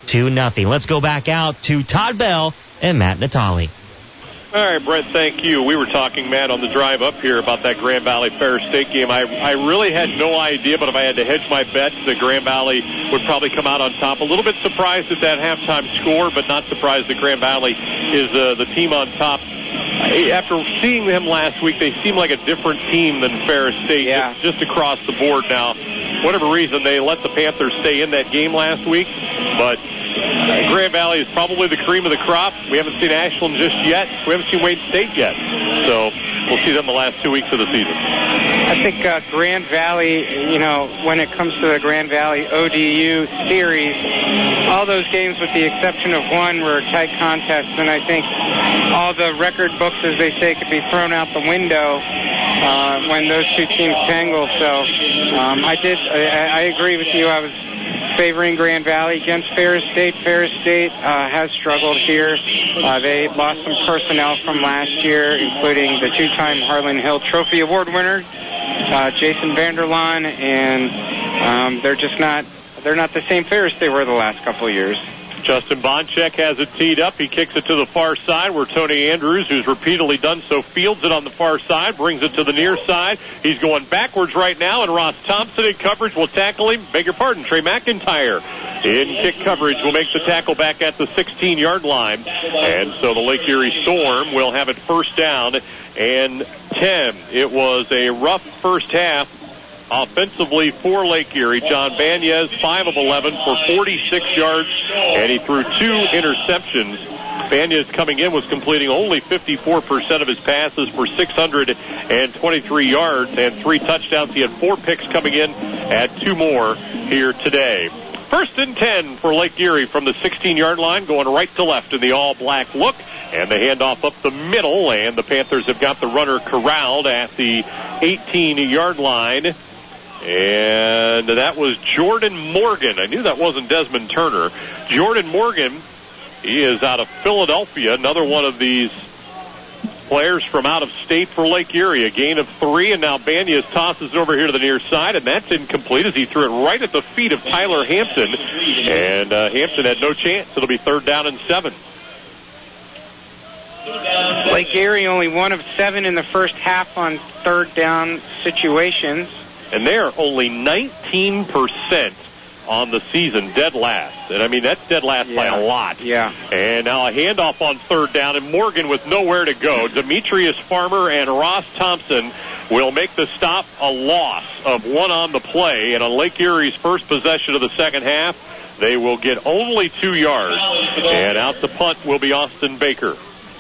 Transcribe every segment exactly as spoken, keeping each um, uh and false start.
two nothing. Let's go back out to Todd Bell and Matt Natali. All right, Brent, thank you. We were talking, Matt, on the drive up here about that Grand Valley Ferris State game. I, I really had no idea, but if I had to hedge my bet, the Grand Valley would probably come out on top. A little bit surprised at that halftime score, but not surprised that Grand Valley is uh, the team on top. After seeing them last week, they seem like a different team than Ferris State, yeah. just, just across the board now. Whatever reason, they let the Panthers stay in that game last week, but Uh, Grand Valley is probably the cream of the crop. We haven't seen Ashland just yet. We haven't seen Wayne State yet. So we'll see them the last two weeks of the season. I think uh, Grand Valley, you know, when it comes to the Grand Valley O D U series, all those games with the exception of one were tight contests, and I think all the record books, as they say, could be thrown out the window uh, when those two teams tangle. So um, I did, I, I agree with you. I was favoring Grand Valley against Ferris State. Ferris State uh, has struggled here. Uh, they lost some personnel from last year, including the two-time Harlan Hill Trophy Award winner, uh, Jason Vanderlaan, and um, they're just not, they're not the same Ferris they were the last couple of years. Justin Bonchek has it teed up. He kicks it to the far side where Tony Andrews, who's repeatedly done so, fields it on the far side, brings it to the near side. He's going backwards right now, and Ross Thompson in coverage will tackle him. Beg your pardon, Trey McIntyre in kick coverage will make the tackle back at the sixteen-yard line. And so the Lake Erie Storm will have it first down and ten. It was a rough first half offensively for Lake Erie. John Banez, five of eleven for forty-six yards, and he threw two interceptions. Banez coming in was completing only fifty-four percent of his passes for six hundred twenty-three yards and three touchdowns. He had four picks coming in, add two more here today. First and ten for Lake Erie from the sixteen-yard line, going right to left in the all-black look. And the handoff up the middle, and the Panthers have got the runner corralled at the eighteen-yard line. And that was Jordan Morgan. I knew that wasn't Desmond Turner. Jordan Morgan, he is out of Philadelphia, another one of these players from out of state for Lake Erie. A gain of three, and now Banez tosses it over here to the near side, and that's incomplete as he threw it right at the feet of Tyler Hampton. And uh, Hampton had no chance. It'll be third down and seven. Lake Erie only one of seven in the first half on third down situations. And they're only nineteen percent on the season, dead last. And, I mean, that's dead last yeah. by a lot. Yeah. And now a handoff on third down, and Morgan with nowhere to go. Demetrius Farmer and Ross Thompson will make the stop, a loss of one on the play. And on Lake Erie's first possession of the second half, they will get only two yards. And out the punt will be Austin Baker.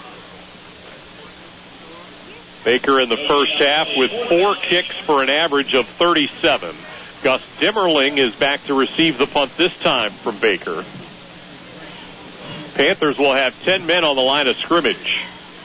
Baker in the first half with four kicks for an average of thirty-seven. Gus Dimmerling is back to receive the punt this time from Baker. Panthers will have ten men on the line of scrimmage.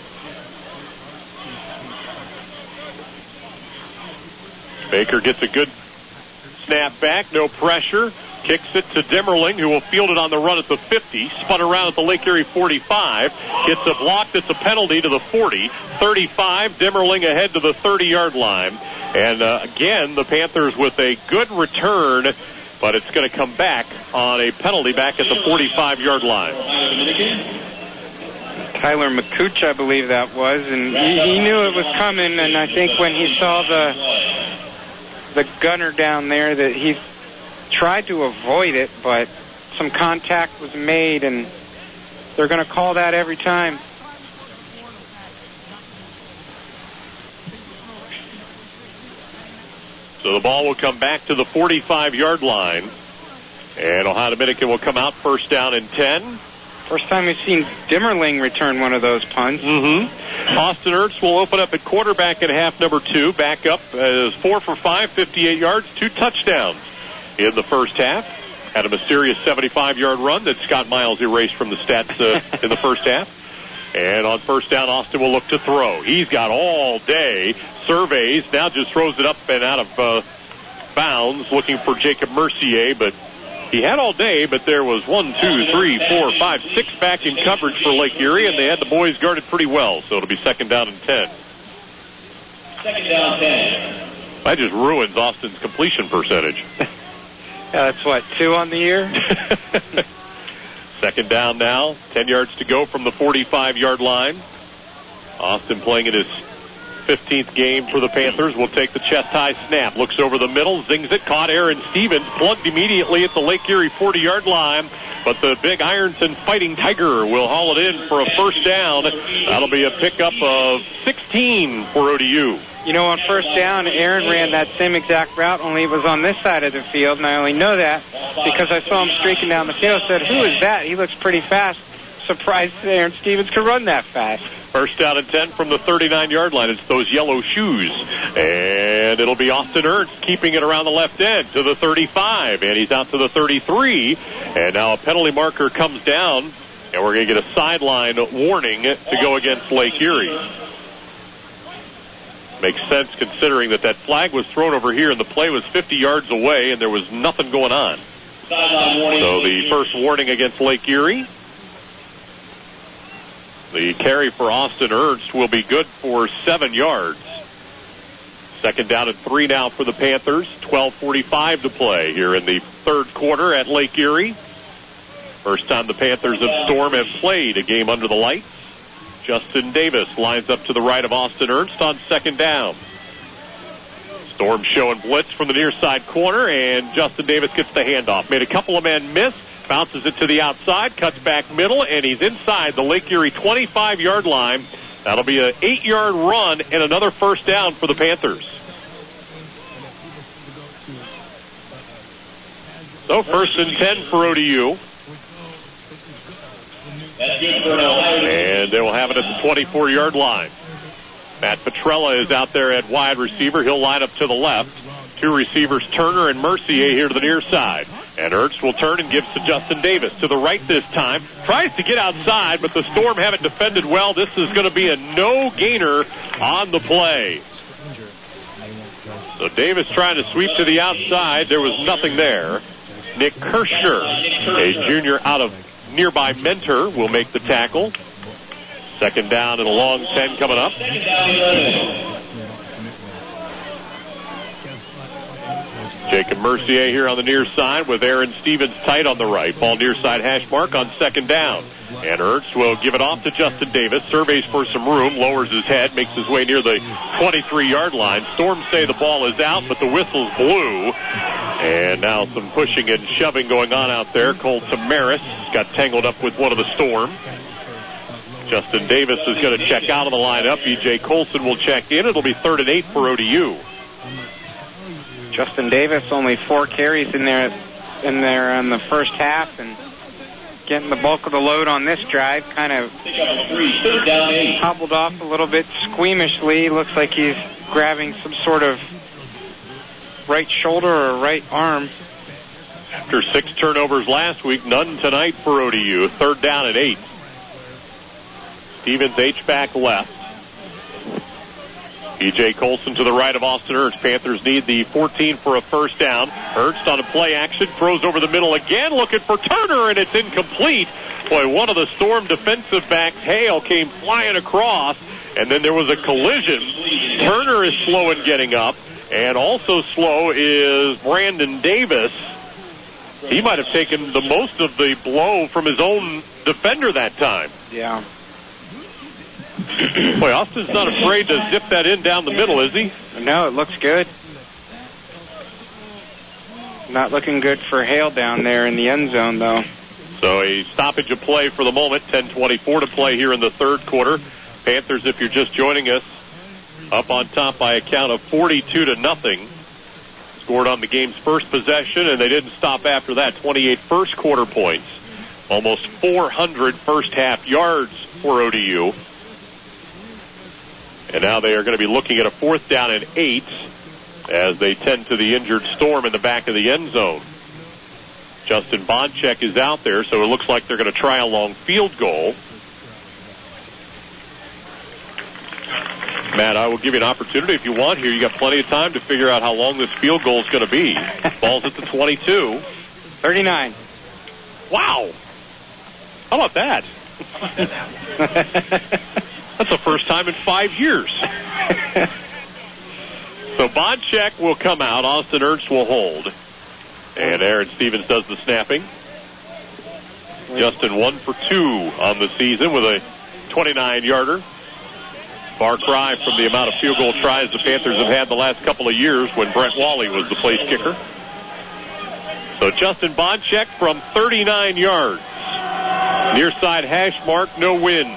Baker gets a good snap back, no pressure. Kicks it to Dimmerling, who will field it on the run at the fifty. Spun around at the Lake Erie forty-five. Gets a block that's a penalty to the forty. thirty-five, Dimmerling ahead to the thirty-yard line. And uh, again, the Panthers with a good return, but it's going to come back on a penalty back at the forty-five-yard line. Tyler McCooch, I believe that was, and he, he knew it was coming, and I think when he saw the the gunner down there that he tried to avoid it, but some contact was made, and they're going to call that every time. So the ball will come back to the forty-five-yard line, and Ohio Dominican will come out first down and ten. First time we've seen Dimmerling return one of those punts. Mm-hmm. Austin Ertz will open up at quarterback in half number two. Back up as four for five, fifty-eight yards, two touchdowns in the first half. Had a mysterious seventy-five-yard run that Scott Miles erased from the stats uh, in the first half. And on first down, Austin will look to throw. He's got all day. Surveys, now just throws it up and out of uh, bounds, looking for Jacob Mercier, but he had all day, but there was one, two, three, four, five, six back in coverage for Lake Erie, and they had the boys guarded pretty well, so it'll be second down and ten. Second down, ten. That just ruins Austin's completion percentage. Yeah, that's what, two on the year? Second down now. Ten yards to go from the forty-five-yard line. Austin playing in his fifteenth game for the Panthers will take the chest-high snap. Looks over the middle, zings it, caught Aaron Stevens, plugged immediately at the Lake Erie forty-yard line. But the big Ironton Fighting Tiger will haul it in for a first down. That'll be a pickup of sixteen for O D U. You know, on first down, Aaron ran that same exact route, only it was on this side of the field, and I only know that because I saw him streaking down the field. I said, who is that? He looks pretty fast. Surprised that Aaron Stevens could run that fast. First down and ten from the thirty-nine-yard line. It's those yellow shoes. And it'll be Austin Ernst keeping it around the left end to the thirty-five. And he's out to the thirty-three. And now a penalty marker comes down. And we're going to get a sideline warning to go against Lake Erie. Makes sense considering that that flag was thrown over here and the play was fifty yards away and there was nothing going on. So the first warning against Lake Erie. The carry for Austin Ernst will be good for seven yards. Second down and three now for the Panthers. twelve forty-five to play here in the third quarter at Lake Erie. First time the Panthers and Storm have played a game under the lights. Justin Davis lines up to the right of Austin Ernst on second down. Storm showing blitz from the near side corner, and Justin Davis gets the handoff. Made a couple of men miss. Bounces it to the outside, cuts back middle, and he's inside the Lake Erie twenty-five-yard line. That'll be an eight-yard run and another first down for the Panthers. So first and ten for O D U. And they will have it at the twenty-four-yard line. Matt Petrella is out there at wide receiver. He'll line up to the left. Two receivers, Turner and Mercier, here to the near side. And Ernst will turn and gives to Justin Davis. To the right this time. Tries to get outside, but the Storm haven't defended well. This is going to be a no-gainer on the play. So Davis trying to sweep to the outside. There was nothing there. Nick Kirschner, a junior out of nearby Mentor, will make the tackle. Second down and a long ten coming up. Jacob Mercier here on the near side with Aaron Stevens tight on the right. Ball near side hash mark on second down. And Ernst will give it off to Justin Davis. Surveys for some room, lowers his head, makes his way near the twenty-three-yard line. Storm say the ball is out, but the whistle's blew. And now some pushing and shoving going on out there. Cole Tamaris got tangled up with one of the Storm. Justin Davis is going to check out of the lineup. E J Colson will check in. It'll be third and eight for O D U. Justin Davis only four carries in there in there in the first half and getting the bulk of the load on this drive. Kind of hobbled off a little bit squeamishly. Looks like he's grabbing some sort of right shoulder or right arm. After six turnovers last week, none tonight for O D U. Third down and eight. Stevens H-back left. E J Colson to the right of Austin Ernst. Panthers need the fourteen for a first down. Ernst on a play action, throws over the middle again, looking for Turner, and it's incomplete. Boy, one of the Storm defensive backs, Hale, came flying across, and then there was a collision. Turner is slow in getting up, and also slow is Brandon Davis. He might have taken the most of the blow from his own defender that time. Yeah. Boy, Austin's not afraid to zip that in down the middle, is he? No, it looks good. Not looking good for Hale down there in the end zone, though. So a stoppage of play for the moment. ten twenty-four to play here in the third quarter. Panthers, if you're just joining us, up on top by a count of forty-two to nothing. Scored on the game's first possession, and they didn't stop after that. twenty-eight first quarter points. Almost four hundred first half yards for O D U. And now they are going to be looking at a fourth down and eight as they tend to the injured Storm in the back of the end zone. Justin Bonchek is out there, so it looks like they're going to try a long field goal. Matt, I will give you an opportunity if you want here. You got plenty of time to figure out how long this field goal is going to be. Ball's at the twenty-two. thirty-nine. Wow. How about that? That's the first time in five years. So Bonchek will come out. Austin Ernst will hold. And Aaron Stevens does the snapping. Justin one for two on the season with a twenty-nine yarder. Far cry from the amount of field goal tries the Panthers have had the last couple of years when Brent Wally was the place kicker. So Justin Bonchek from thirty-nine yards. Near side hash mark, no wind.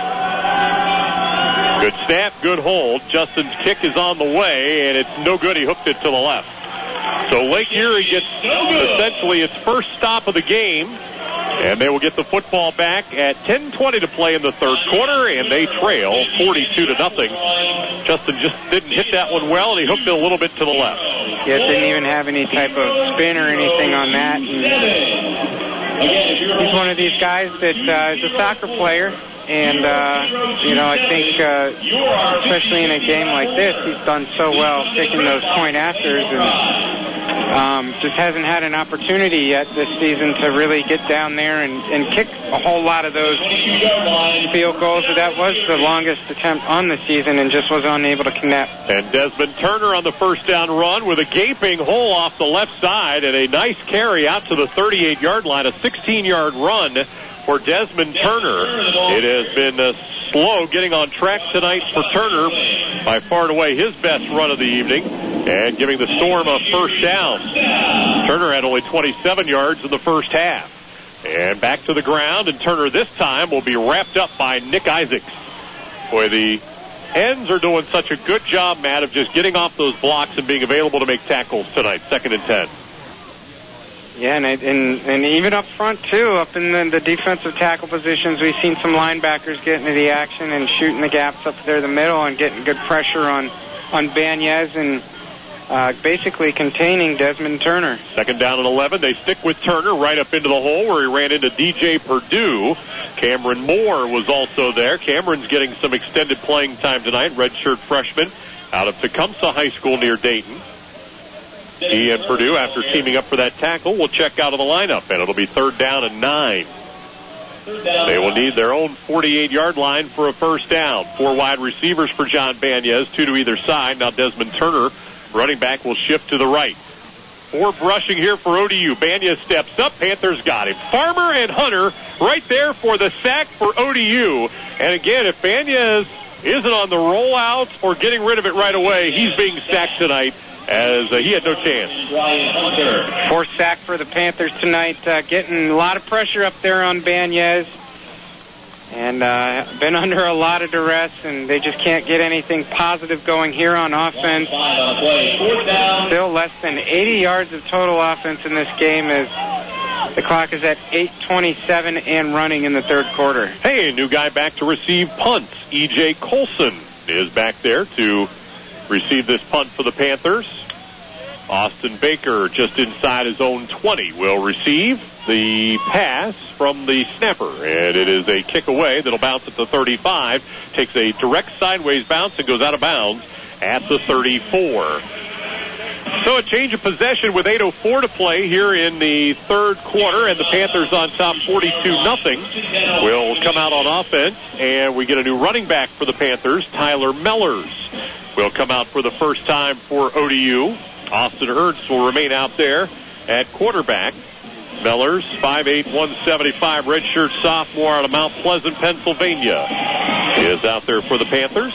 Good snap, good hold. Justin's kick is on the way, and it's no good. He hooked it to the left. So Lake Erie gets essentially its first stop of the game, and they will get the football back at ten twenty to play in the third quarter, and they trail forty-two to nothing. Justin just didn't hit that one well, and he hooked it a little bit to the left. Yeah, didn't even have any type of spin or anything on that. And he's one of these guys that uh, is a soccer player. And, uh, you know, I think, uh, especially in a game like this, he's done so well taking those point afters and um, just hasn't had an opportunity yet this season to really get down there and, and kick a whole lot of those field goals. So that was the longest attempt on the season and just was unable to connect. And Desmond Turner on the first down run with a gaping hole off the left side and a nice carry out to the thirty-eight-yard line, a sixteen-yard run for Desmond Turner. It has been uh, slow getting on track tonight for Turner. By far and away his best run of the evening and giving the Storm a first down. Turner had only twenty-seven yards in the first half. And back to the ground, and Turner this time will be wrapped up by Nick Isaacs. Boy, the Hens are doing such a good job, Matt, of just getting off those blocks and being available to make tackles tonight. Second and ten. Yeah, and, and and even up front, too, up in the, the defensive tackle positions, we've seen some linebackers get into the action and shooting the gaps up there the middle and getting good pressure on, on Banez and uh, basically containing Desmond Turner. Second down and eleven. They stick with Turner right up into the hole where he ran into D J Perdue. Cameron Moore was also there. Cameron's getting some extended playing time tonight, redshirt freshman out of Tecumseh High School near Dayton. He and Purdue, after teaming up for that tackle, will check out of the lineup, and it'll be third down and nine. They will need their own forty-eight-yard line for a first down. Four wide receivers for John Banez, two to either side. Now Desmond Turner, running back, will shift to the right. Four brushing here for O D U. Banez steps up. Panthers got him. Farmer and Hunter right there for the sack for O D U. And again, if Banez isn't on the rollouts or getting rid of it right away, he's being sacked tonight, as uh, he had no chance. Fourth sack for the Panthers tonight, uh, getting a lot of pressure up there on Banez. And uh, been under a lot of duress, and they just can't get anything positive going here on offense. Still less than eighty yards of total offense in this game as the clock is at eight twenty-seven and running in the third quarter. Hey, new guy back to receive punts. E J Colson is back there to receive this punt for the Panthers. Austin Baker, just inside his own twenty, will receive the pass from the snapper. And it is a kick away that'll bounce at the thirty-five. Takes a direct sideways bounce and goes out of bounds at the thirty-four. So a change of possession with eight oh four to play here in the third quarter, and the Panthers on top forty-two nothing will come out on offense, and we get a new running back for the Panthers. Tyler Mellors will come out for the first time for O D U. Austin Ernst will remain out there at quarterback. Mellors, five eight, one seventy-five, redshirt sophomore out of Mount Pleasant, Pennsylvania, is out there for the Panthers.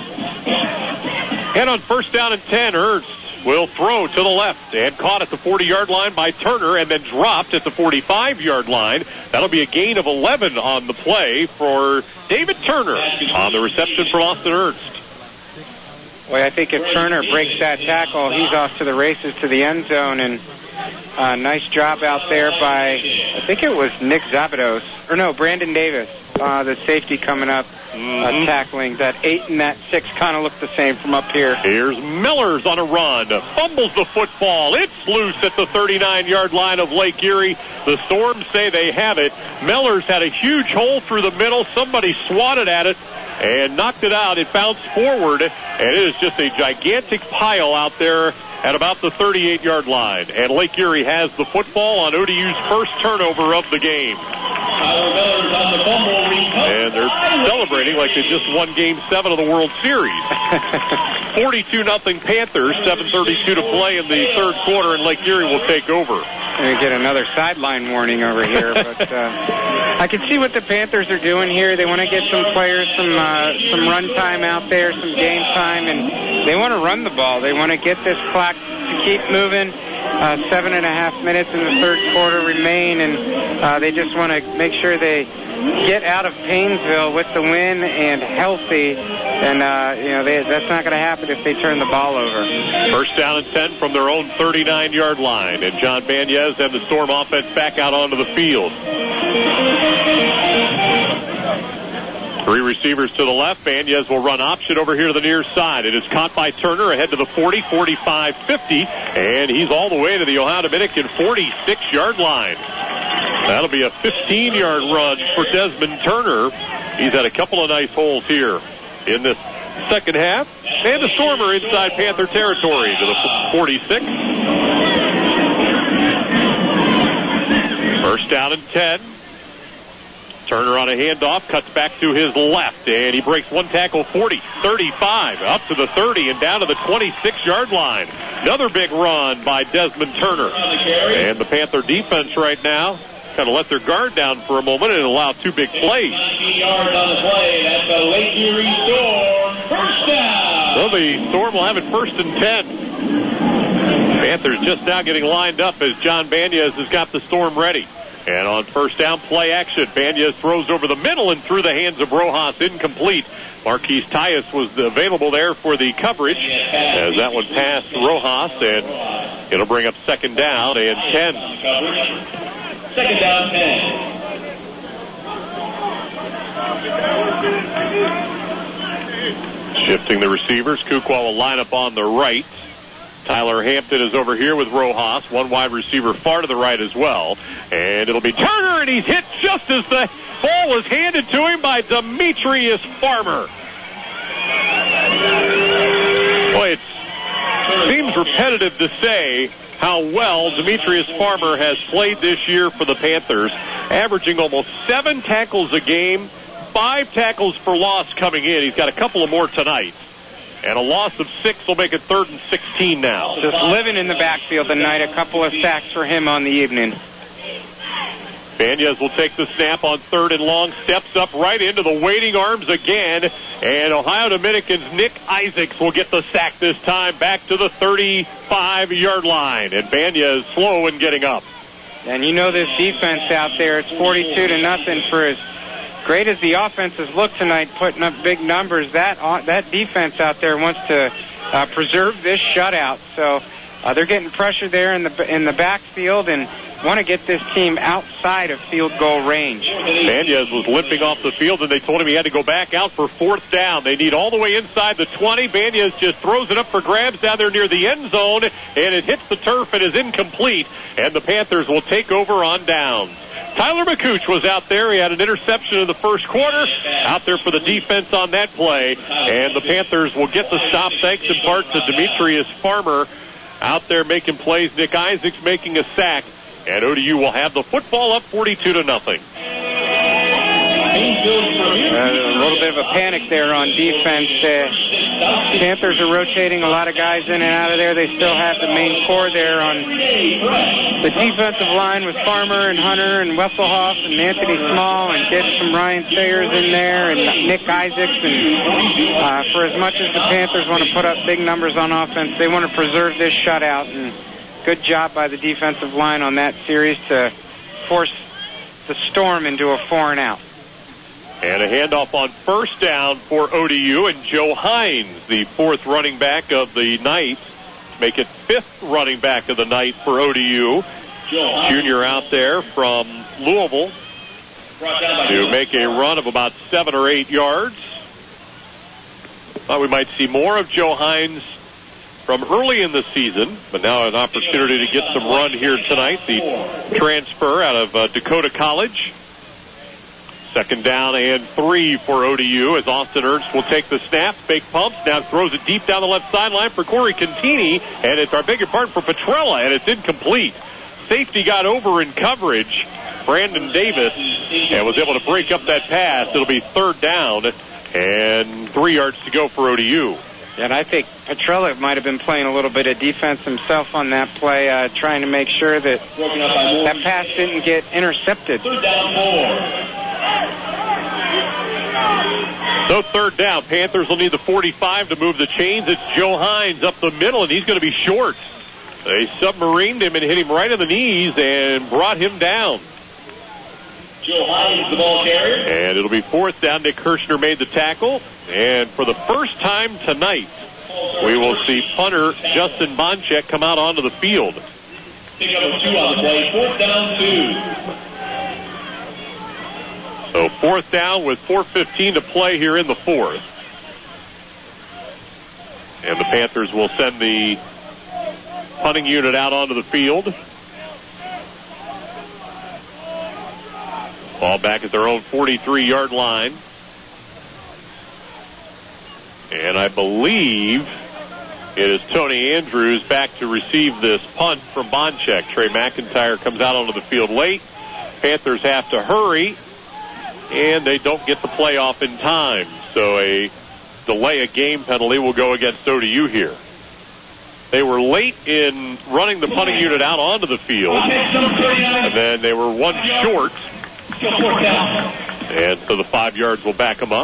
And on first down and ten, Ernst will throw to the left and caught at the forty-yard line by Turner and then dropped at the forty-five-yard line. That'll be a gain of eleven on the play for David Turner on the reception from Austin Ernst. Well, I think if Turner breaks that tackle, he's off to the races to the end zone, and a uh, nice job out there by, I think it was Nick Zabados, or no, Brandon Davis, uh, the safety coming up, mm-hmm. uh, tackling. That eight and that six kind of look the same from up here. Here's Mellors on a run, fumbles the football. It's loose at the thirty-nine-yard line of Lake Erie. The Storm say they have it. Mellors had a huge hole through the middle. Somebody swatted at it and knocked it out. It bounced forward, and it is just a gigantic pile out there at about the thirty-eight-yard line. And Lake Erie has the football on O D U's first turnover of the game. And they're celebrating like they just won Game seven of the World Series. forty-two nothing Panthers, seven thirty-two to play in the third quarter, and Lake Erie will take over. We get another sideline warning over here, but uh, I can see what the Panthers are doing here. They want to get some players some uh, some run time out there, some game time, and they want to run the ball. They want to get this clock to keep moving. Uh, seven and a half minutes in the third quarter remain, and uh, they just want to make sure they get out of Painesville with the win and healthy. And, uh, you know, they, that's not going to happen if they turn the ball over. First down and ten from their own thirty-nine-yard line. And John Banez and the Storm offense back out onto the field. Three receivers to the left. Banez will run option over here to the near side. It is caught by Turner ahead to the forty, forty-five, fifty. And he's all the way to the Ohio Dominican forty-six-yard line. That'll be a fifteen-yard run for Desmond Turner. He's had a couple of nice holes here in this second half. And the Storm are inside Panther territory to the forty-six. First down and ten. Turner on a handoff, cuts back to his left, and he breaks one tackle, forty, thirty-five, up to the thirty, and down to the twenty-six-yard line. Another big run by Desmond Turner. And the Panther defense right now kind of let their guard down for a moment and allow two big plays. nineteen yards on the play. That's the Lake Erie Storm. First down. So the Storm will have it first and ten. Panthers just now getting lined up as John Banez has got the Storm ready. And on first down, play action. Banez throws over the middle and through the hands of Rojas, incomplete. Marquise Tyus was available there for the coverage as that one passed Rojas, and it'll bring up second down and ten. Second down, ten. Shifting the receivers, Kukwa will line up on the right. Tyler Hampton is over here with Rojas, one wide receiver far to the right as well. And it'll be Turner, and he's hit just as the ball was handed to him by Demetrius Farmer. Boy, it seems repetitive to say how well Demetrius Farmer has played this year for the Panthers, averaging almost seven tackles a game, five tackles for loss coming in. He's got a couple of more tonight. And a loss of six will make it third and sixteen now. Just living in the backfield tonight. A couple of sacks for him on the evening. Banez will take the snap on third and long, steps up right into the waiting arms again. And Ohio Dominican's Nick Isaacs will get the sack this time back to the thirty-five-yard line. And Banez slow in getting up. And you know this defense out there, it's forty-two to nothing for as great as the offense has looked tonight, putting up big numbers. That uh, that defense out there wants to uh, preserve this shutout. So uh, they're getting pressure there in the in the backfield and want to get this team outside of field goal range. Banez was limping off the field, and they told him he had to go back out for fourth down. They need all the way inside the twenty. Banez just throws it up for grabs down there near the end zone, and it hits the turf and is incomplete. And the Panthers will take over on downs. Tyler McCooch was out there. He had an interception in the first quarter. Out there for the defense on that play. And the Panthers will get the stop thanks in part to Demetrius Farmer out there making plays. Nick Isaacs making a sack. And O D U will have the football up forty-two to nothing. Uh, a little bit of a panic there on defense. Uh, Panthers are rotating a lot of guys in and out of there. They still have the main core there on the defensive line with Farmer and Hunter and Wesselhoff and Anthony Small, and get some Ryan Sayers in there and Nick Isaacs. And uh, for as much as the Panthers want to put up big numbers on offense, they want to preserve this shutout. And good job by the defensive line on that series to force the Storm into a four and out. And a handoff on first down for O D U, and Joe Hines, the fourth running back of the night, make it fifth running back of the night for O D U. Junior out there from Louisville to make a run of about seven or eight yards. Thought we might see more of Joe Hines from early in the season, but now an opportunity to get some run here tonight. The transfer out of uh, Dakota College. Second down and three for O D U as Austin Ernst will take the snap, fake pumps, now throws it deep down the left sideline for Corey Contini, and it's our beg your pardon for Petrella, and it's incomplete. safety got over in coverage, Brandon Davis, and was able to break up that pass. It'll be third down and three yards to go for O D U. And I think Petrella might have been playing a little bit of defense himself on that play, uh, trying to make sure that that pass didn't get intercepted. Third down four. So third down, Panthers will need the forty-five to move the chains. It's Joe Hines up the middle, and he's going to be short. They submarined him and hit him right in the knees and brought him down. Joe Hines, the ball carrier. And it'll be fourth down. Nick Kirshner made the tackle. And for the first time tonight, we will see punter Justin Boncheck come out onto the field. Pick up a two on the play. Fourth down, two. So fourth down with four fifteen to play here in the fourth. And the Panthers will send the punting unit out onto the field. Ball back at their own forty-three-yard line. And I believe it is Tony Andrews back to receive this punt from Boncheck. Trey McIntyre comes out onto the field late. Panthers have to hurry, and they don't get the play off in time. So a delay a game penalty will go against O D U here. They were late in running the punting unit out onto the field, and then they were one short. And so the five yards will back them up.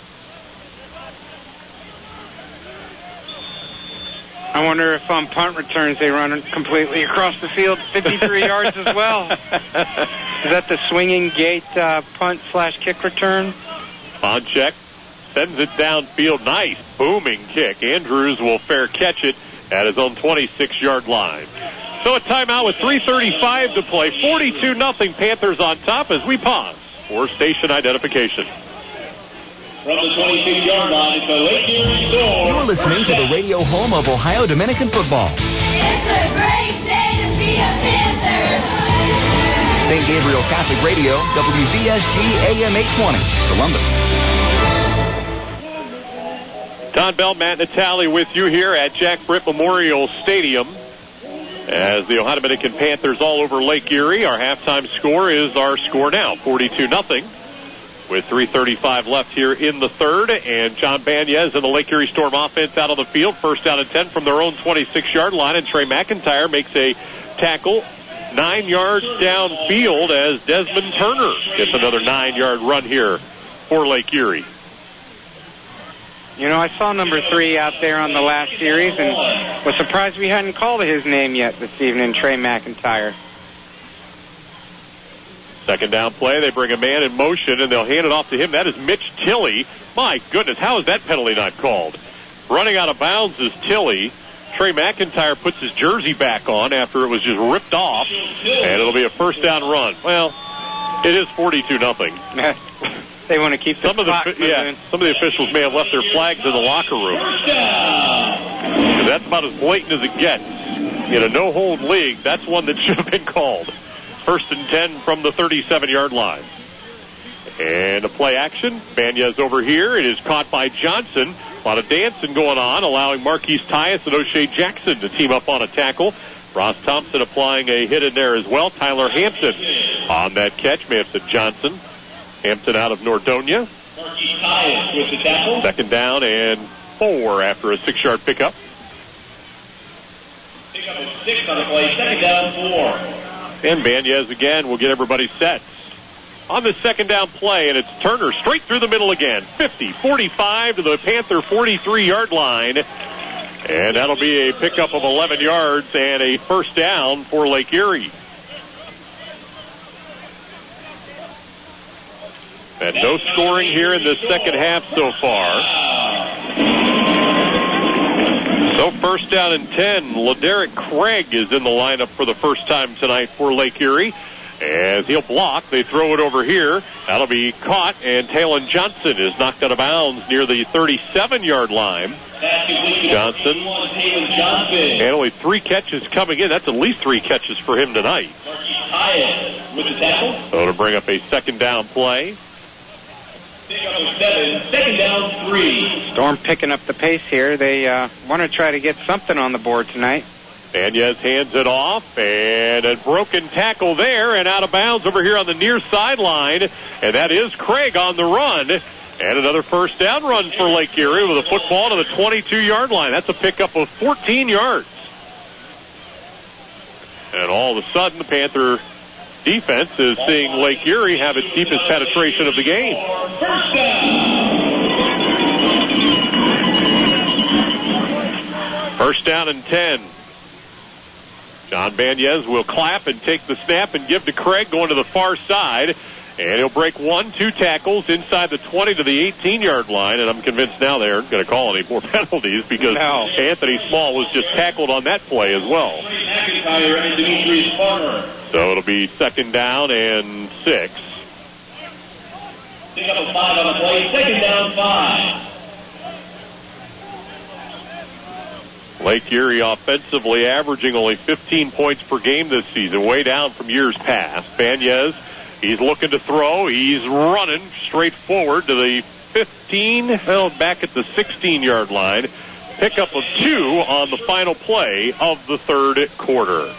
I wonder if on punt returns they run completely across the field, fifty-three yards as well. Is that the swinging gate uh, punt slash kick return? Boncheck sends it downfield. Nice booming kick. Andrews will fair catch it at his own twenty-six-yard line. So a timeout with three thirty-five to play. forty-two nothing Panthers on top as we pause for station identification. From the twenty-six-yard line, it's the Lake Erie Storm. You're listening to the radio home of Ohio Dominican football. It's a great day to be a Panther. Saint Gabriel Catholic Radio, W V S G A M eight twenty, Columbus. Todd Bell, Matt Natale with you here at Jack Britt Memorial Stadium. As the Ohio Dominican Panthers all over Lake Erie, our halftime score is our score now, forty-two nothing. With three thirty-five left here in the third, and John Banez and the Lake Erie Storm offense out on the field. First down and ten from their own twenty-six-yard line, and Trey McIntyre makes a tackle nine yards downfield as Desmond Turner gets another nine-yard run here for Lake Erie. You know, I saw number three out there on the last series and was surprised we hadn't called his name yet this evening, Trey McIntyre. Second down play, they bring a man in motion, and they'll hand it off to him. That is Mitch Tilley. My goodness, how is that penalty not called? Running out of bounds is Tilley. Trey McIntyre puts his jersey back on after it was just ripped off, and it'll be a first down run. Well, it is forty-two nothing. They want to keep the some of the yeah, some of the officials may have left their flags in the locker room. That's about as blatant as it gets. In a no-hold league, that's one that should have been called. First and ten from the thirty-seven-yard line. And a play action. Banez over here. It is caught by Johnson. A lot of dancing going on, allowing Marquise Tyus and O'Shea Jackson to team up on a tackle. Ross Thompson applying a hit in there as well. Tyler Hampton on that catch. May have said Johnson. Hampton out of Nordonia. Marquise Tyus with the tackle. Second down and four after a six-yard pickup. Pick up a six on the play. Second down, four. And Banez again will get everybody set on the second down play, and it's Turner straight through the middle again. fifty forty-five to the Panther forty-three-yard line. And that'll be a pickup of eleven yards and a first down for Lake Erie. And no scoring here in the second half so far. So first down and ten. LaDerrick Craig is in the lineup for the first time tonight for Lake Erie. As he'll block, they throw it over here. That'll be caught, and Talon Johnson is knocked out of bounds near the thirty-seven-yard line. Johnson. And only three catches coming in. That's at least three catches for him tonight. With the tackle. So to bring up a second down play. Seven, second down, three. Storm picking up the pace here. They uh, want to try to get something on the board tonight. Banez hands it off, and a broken tackle there, and out of bounds over here on the near sideline, and that is Craig on the run. And another first down run for Lake Erie with a football to the twenty-two-yard line. That's a pickup of fourteen yards. And all of a sudden, the Panther defense is seeing Lake Erie have its deepest penetration of the game. First down. First down and ten. John Banez will clap and take the snap and give to Craig going to the far side. And he'll break one, two tackles inside the twenty to the eighteen-yard line. And I'm convinced now they aren't going to call any more penalties because no. Anthony Small was just tackled on that play as well. So it'll be second down and six. Pick up a five on the play. Second down, five. Lake Erie offensively averaging only fifteen points per game this season, way down from years past. Banez, he's looking to throw. He's running straight forward to the fifteen, held back at the sixteen-yard line. Pickup of two on the final play of the third quarter.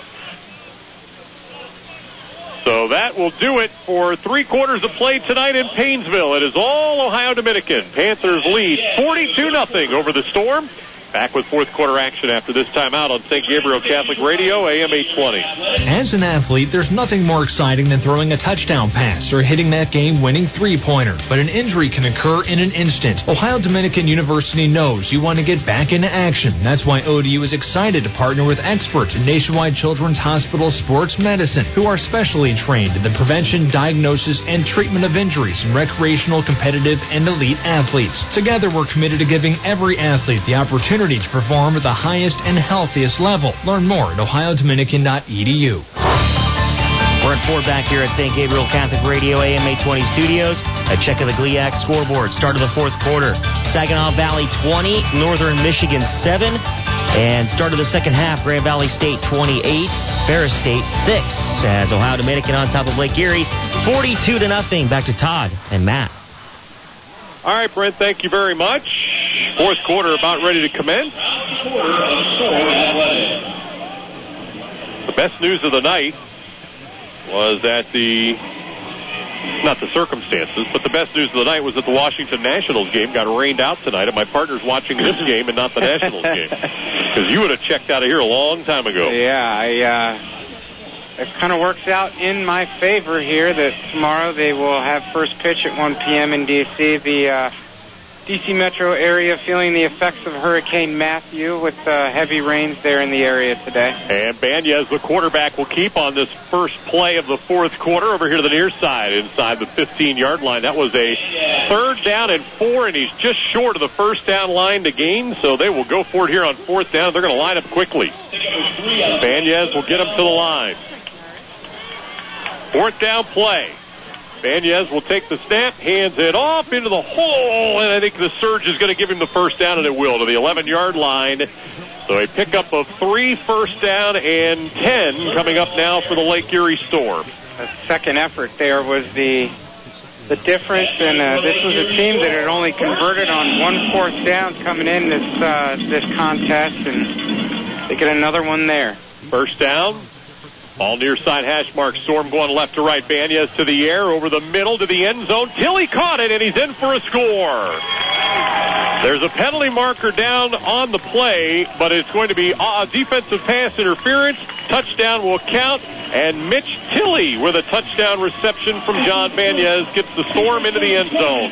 So that will do it for three quarters of play tonight in Painesville. It is all Ohio Dominican. Panthers lead forty-two nothing over the Storm. Back with fourth quarter action after this timeout on Saint Gabriel Catholic Radio, A M eight twenty. As an athlete, there's nothing more exciting than throwing a touchdown pass or hitting that game-winning three-pointer. But an injury can occur in an instant. Ohio Dominican University knows you want to get back into action. That's why O D U is excited to partner with experts in Nationwide Children's Hospital Sports Medicine, who are specially trained in the prevention, diagnosis, and treatment of injuries in recreational, competitive, and elite athletes. Together, we're committed to giving every athlete the opportunity to perform at the highest and healthiest level. Learn more at ohio dominican dot e d u. We're at four back here at Saint Gabriel Catholic Radio, A M eight twenty studios. A check of the G L I A C scoreboard. Start of the fourth quarter. Saginaw Valley twenty, Northern Michigan seven. And start of the second half, Grand Valley State twenty-eight, Ferris State six. As Ohio Dominican on top of Lake Erie, forty-two to nothing. Back to Todd and Matt. All right, Brent, thank you very much. Fourth quarter about ready to commence. The best news of the night was that the, not the circumstances, but the best news of the night was that the Washington Nationals game got rained out tonight, and my partner's watching this game and not the Nationals game. Because you would have checked out of here a long time ago. Yeah, I, uh, it kind of works out in my favor here that tomorrow they will have first pitch at one p.m. in D C. The uh, D C metro area feeling the effects of Hurricane Matthew with uh, heavy rains there in the area today. And Banez, the quarterback, will keep on this first play of the fourth quarter over here to the near side inside the fifteen-yard line. That was a third down and four, and he's just short of the first down line to gain, so they will go for it here on fourth down. They're going to line up quickly. Banez will get him to the line. Fourth down play. Banez will take the snap, hands it off into the hole, and I think the surge is going to give him the first down, and it will, to the eleven-yard line. So a pickup of three, first down, and ten coming up now for the Lake Erie Storm. A second effort there was the the difference, and uh, this was a team that had only converted on one fourth down coming in this uh, this contest, and they get another one there. First down. All near side hash mark. Storm going left to right. Banez to the air, over the middle to the end zone. Tilly caught it, and he's in for a score. There's a penalty marker down on the play, but it's going to be a defensive pass interference. Touchdown will count, and Mitch Tilly with a touchdown reception from John Banez gets the Storm into the end zone.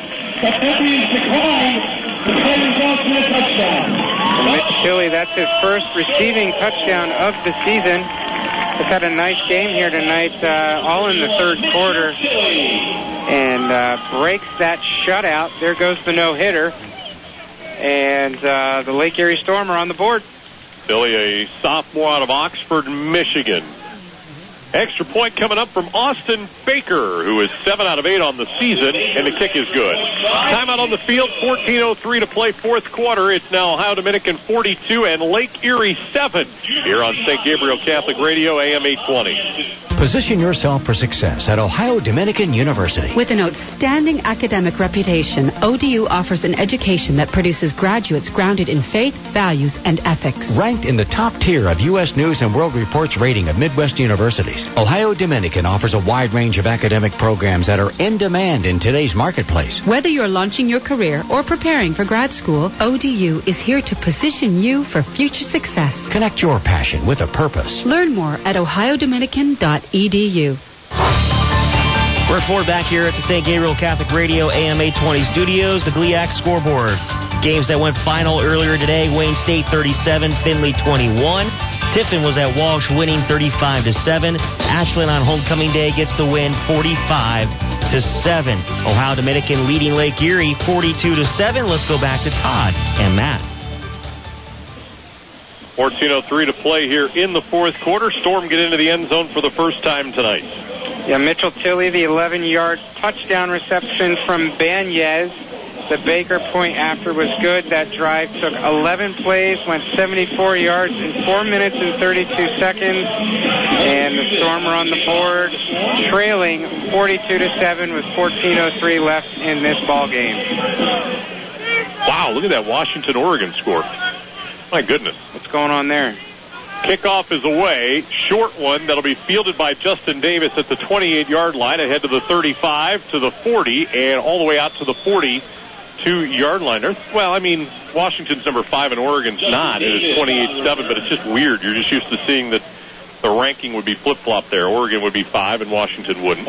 Mitch Tilly, that's his first receiving touchdown of the season. He's had a nice game here tonight, uh, all in the third quarter, and uh, breaks that shutout. There goes the no-hitter, and uh, the Lake Erie Storm are on the board. Billy, a sophomore out of Oxford, Michigan. Extra point coming up from Austin Baker, who is seven out of eight on the season, and the kick is good. Timeout on the field, fourteen oh three to play fourth quarter. It's now Ohio Dominican forty-two and Lake Erie seven here on Saint Gabriel Catholic Radio, A M eight twenty. Position yourself for success at Ohio Dominican University. With an outstanding academic reputation, O D U offers an education that produces graduates grounded in faith, values, and ethics. Ranked in the top tier of U S News and World Report's rating of Midwest universities, Ohio Dominican offers a wide range of academic programs that are in demand in today's marketplace. Whether you're launching your career or preparing for grad school, O D U is here to position you for future success. Connect your passion with a purpose. Learn more at ohio dominican dot e d u. We're forward back here at the Saint Gabriel Catholic Radio A M eight twenty studios. The G L I A C scoreboard. Games that went final earlier today. Wayne State thirty-seven, Findlay twenty-one. Tiffin was at Walsh winning thirty-five to seven. Ashland on homecoming day gets the win forty-five to seven. Ohio Dominican leading Lake Erie forty-two to seven. Let's go back to Todd and Matt. fourteen oh three to play here in the fourth quarter. Storm get into the end zone for the first time tonight. Yeah, Mitchell Tilley, the eleven-yard touchdown reception from Banyez. The Baker point after was good. That drive took eleven plays, went seventy-four yards in four minutes and thirty-two seconds. And the Storm are on the board, trailing forty-two to seven with fourteen oh three left in this ball game. Wow, look at that Washington-Oregon score. My goodness. What's going on there? Kickoff is away. Short one that'll be fielded by Justin Davis at the twenty-eight-yard line, ahead to the thirty-five, to the forty, and all the way out to the forty-two-yard line. Well, I mean, Washington's number five and Oregon's not. It is twenty-eight seven, but it's just weird. You're just used to seeing that the ranking would be flip-flop there. Oregon would be five and Washington wouldn't.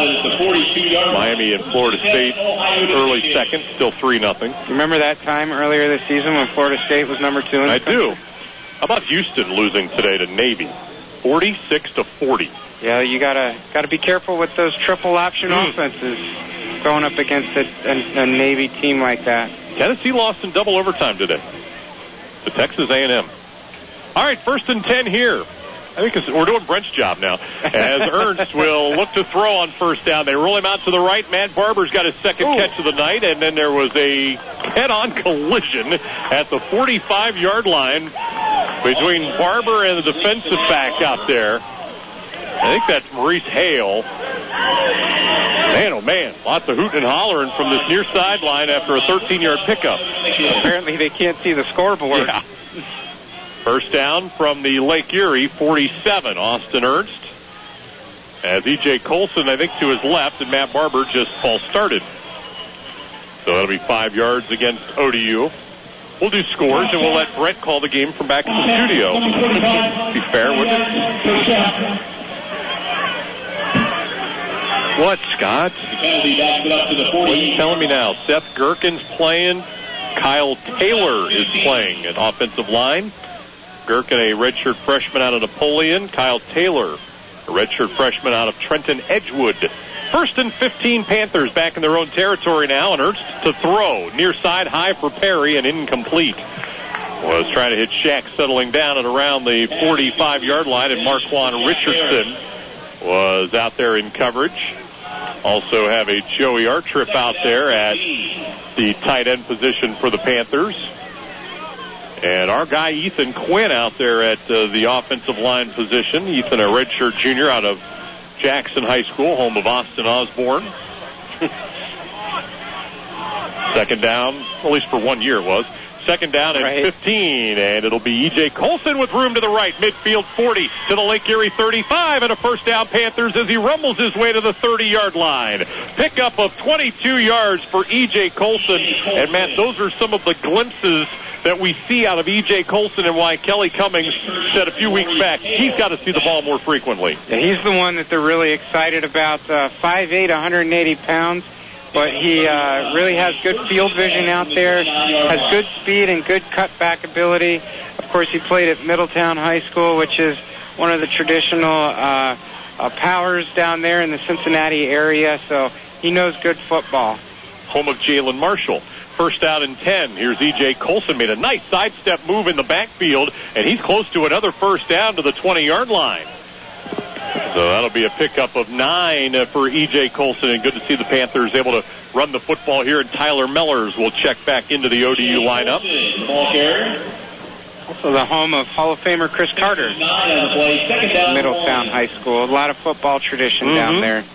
Miami and Florida State early second, still three nothing. Remember that time earlier this season when Florida State was number two in the I country? do. How about Houston losing today to Navy? forty-six to forty. Yeah, you gotta gotta be careful with those triple option Mm. offenses going up against a, a, a Navy team like that. Tennessee lost in double overtime today to Texas A and M. All right, first and ten here. I think it's, we're doing Brent's job now. As Ernst will look to throw on first down. They roll him out to the right. Matt Barber's got his second Ooh. catch of the night, and then there was a head-on collision at the forty-five-yard line between Barber and the defensive back out there. I think that's Maurice Hale. Man, oh man, lots of hooting and hollering from this near sideline after a thirteen-yard pickup. Apparently they can't see the scoreboard. Yeah. First down from the Lake Erie, forty-seven, Austin Ernst. As E J Colson, I think, to his left, and Matt Barber just false started. So that'll be five yards against O D U. We'll do scores, and we'll let Brett call the game from back in the studio. Be fair, wouldn't it? What, Scott? What are you telling me now? Seth Gherkin's playing. Kyle Taylor is playing at offensive line. Gherkin, a redshirt freshman out of Napoleon. Kyle Taylor, a redshirt freshman out of Trenton Edgewood. First and fifteen, Panthers back in their own territory now, and Ernst to throw. Near side high for Perry and incomplete. Was trying to hit Shaq settling down at around the forty-five-yard line, and Marquand Richardson was out there in coverage. Also have a Joey Artrip out there at the tight end position for the Panthers. And our guy Ethan Quinn out there at uh, the offensive line position. Ethan, a redshirt junior out of Jackson High School, home of Austin Osborne. Second down, at least for one year it was. Second down and right. fifteen, and it'll be E J Colson with room to the right, midfield forty to the Lake Erie thirty-five, and a first down Panthers as he rumbles his way to the thirty-yard line. Pickup of twenty-two yards for E J Colson, and Matt, those are some of the glimpses that we see out of E J Colson and why Kelly Cummings said a few weeks back he's got to see the ball more frequently. Yeah, he's the one that they're really excited about. Uh, five eight, one hundred eighty pounds. But he uh, really has good field vision out there, has good speed and good cutback ability. Of course, he played at Middletown High School, which is one of the traditional uh, uh, powers down there in the Cincinnati area, so he knows good football. Home of Jalen Marshall. First out and ten. Here's E J Colson. Made a nice sidestep move in the backfield, and he's close to another first down to the twenty-yard line. So that'll be a pickup of nine for E J Colson, and good to see the Panthers able to run the football here. And Tyler Mellors will check back into the O D U lineup. Ball carrier. Also the home of Hall of Famer Chris Carter. Nine on the play. Second down. Middletown High School. A lot of football tradition Mm-hmm. down there.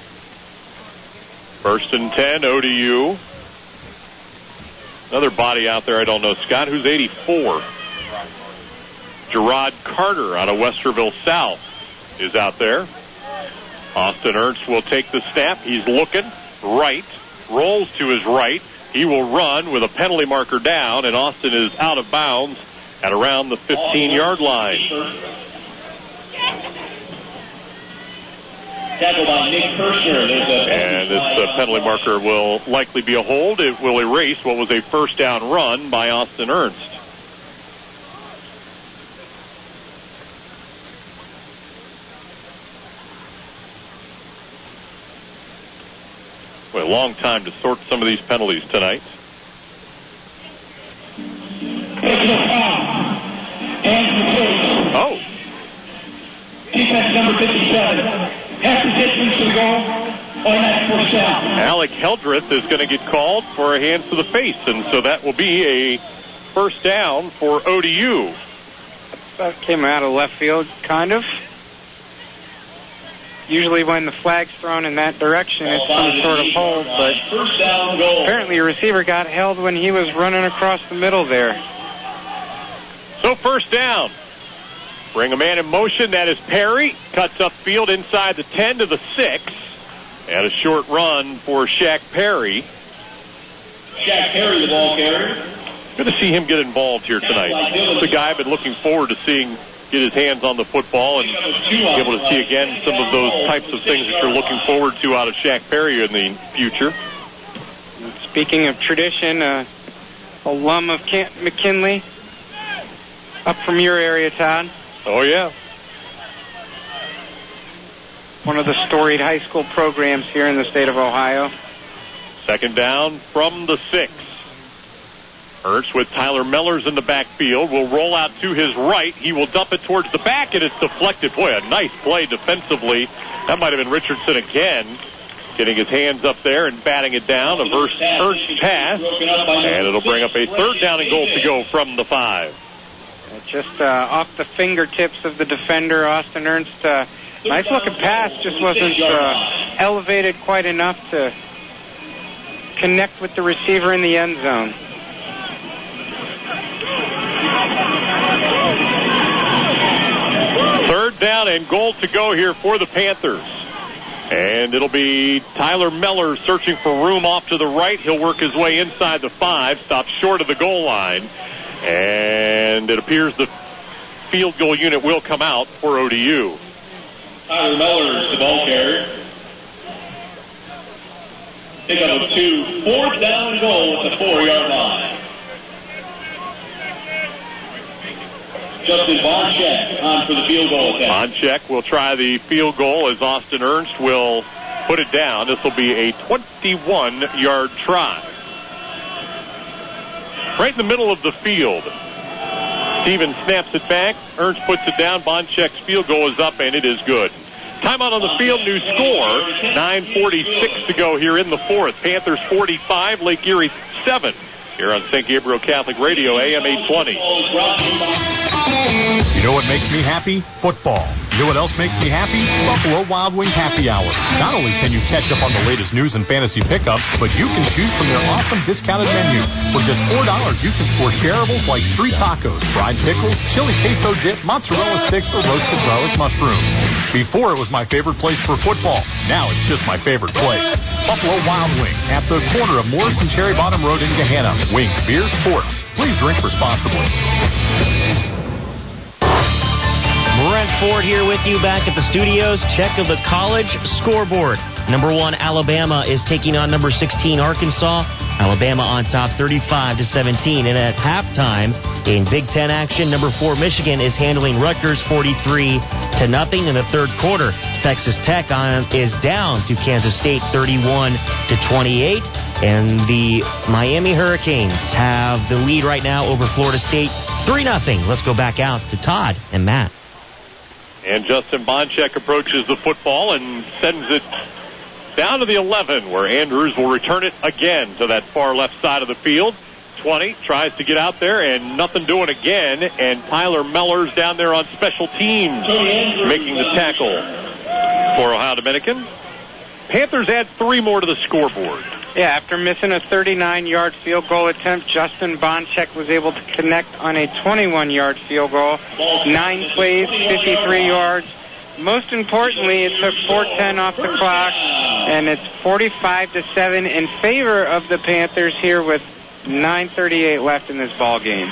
First and ten, O D U. Another body out there, I don't know, Scott, who's eighty-four. Gerard Carter out of Westerville South is out there. Austin Ernst will take the snap. He's looking right, rolls to his right. He will run with a penalty marker down, and Austin is out of bounds at around the fifteen-yard line. Tackled by Nick Kirshner. There's a And this uh, penalty marker will likely be a hold. It will erase what was a first down run by Austin Ernst. Well, a long time to sort some of these penalties tonight. Oh. Defense number fifty-seven. Half position to go. Automatic first down. Alec Heldreth is going to get called for a hands to the face, and so that will be a first down for O D U. That came out of left field, kind of. Usually when the flag's thrown in that direction, it's some sort of hold, but First down goal. apparently a receiver got held when he was running across the middle there. So first down. Bring a man in motion. That is Perry. Cuts upfield inside the ten to the six. And a short run for Shaq Perry. Shaq Perry, the ball carrier. Good to see him get involved here tonight. He's a guy I've been looking forward to seeing get his hands on the football and be able to see again some of those types of things that you're looking forward to out of Shaq Perry in the future. Speaking of tradition, uh, alum of Kent McKinley, up from your area, Todd. Oh, yeah. One of the storied high school programs here in the state of Ohio. Second down from the six. Ernst with Tyler Mellors in the backfield will roll out to his right. He will dump it towards the back, and it's deflected. Boy, a nice play defensively. That might have been Richardson again, getting his hands up there and batting it down. A Ernst pass, and it'll bring up a third down and goal to go from the five. Just uh, off the fingertips of the defender, Austin Ernst. Uh, nice looking pass, just wasn't uh, elevated quite enough to connect with the receiver in the end zone. Third down and goal to go here for the Panthers. And it'll be Tyler Mellors searching for room off to the right. He'll work his way inside the five, stops short of the goal line. And it appears the field goal unit will come out for O D U. Tyler Mellors, the ball carrier. Pick up a two. Fourth down and goal at the four-yard line. Justin Boncheck on for the field goal attempt. Boncheck will try the field goal as Austin Ernst will put it down. This will be a twenty-one-yard try. Right in the middle of the field. Stevens snaps it back. Ernst puts it down. Boncheck's field goal is up, and it is good. Timeout on the field. New score. nine forty-six to go here in the fourth. Panthers forty-five, Lake Erie seven. Here on Saint Gabriel Catholic Radio, A M eight twenty. You know what makes me happy? Football. You know what else makes me happy? Buffalo Wild Wings Happy Hour. Not only can you catch up on the latest news and fantasy pickups, but you can choose from their awesome discounted menu. For just four dollars, you can score shareables like street tacos, fried pickles, chili queso dip, mozzarella sticks, or roasted garlic mushrooms. Before, it was my favorite place for football. Now it's just my favorite place. Buffalo Wild Wings at the corner of Morris and Cherry Bottom Road in Gahanna. Wings, beer, sports. Please drink responsibly. Brent Ford here with you back at the studios. Check of the college scoreboard. Number one, Alabama is taking on number sixteen, Arkansas. Alabama on top thirty-five to seventeen. And at halftime in Big Ten action, number four, Michigan is handling Rutgers forty-three to nothing in the third quarter. Texas Tech on, is down to Kansas State thirty-one to twenty-eight. And the Miami Hurricanes have the lead right now over Florida State three nothing. Let's go back out to Todd and Matt. And Justin Bonchek approaches the football and sends it down to the eleven, where Andrews will return it again to that far left side of the field. twenty, tries to get out there, and nothing doing again. And Tyler Mellors down there on special teams, making the tackle for Ohio Dominican. Panthers add three more to the scoreboard. Yeah, after missing a thirty-nine-yard field goal attempt, Justin Bonchek was able to connect on a twenty-one-yard field goal. Nine plays, fifty-three yards. Most importantly, it took four ten off the clock, and it's forty-five to seven in favor of the Panthers here with nine thirty-eight left in this ball game.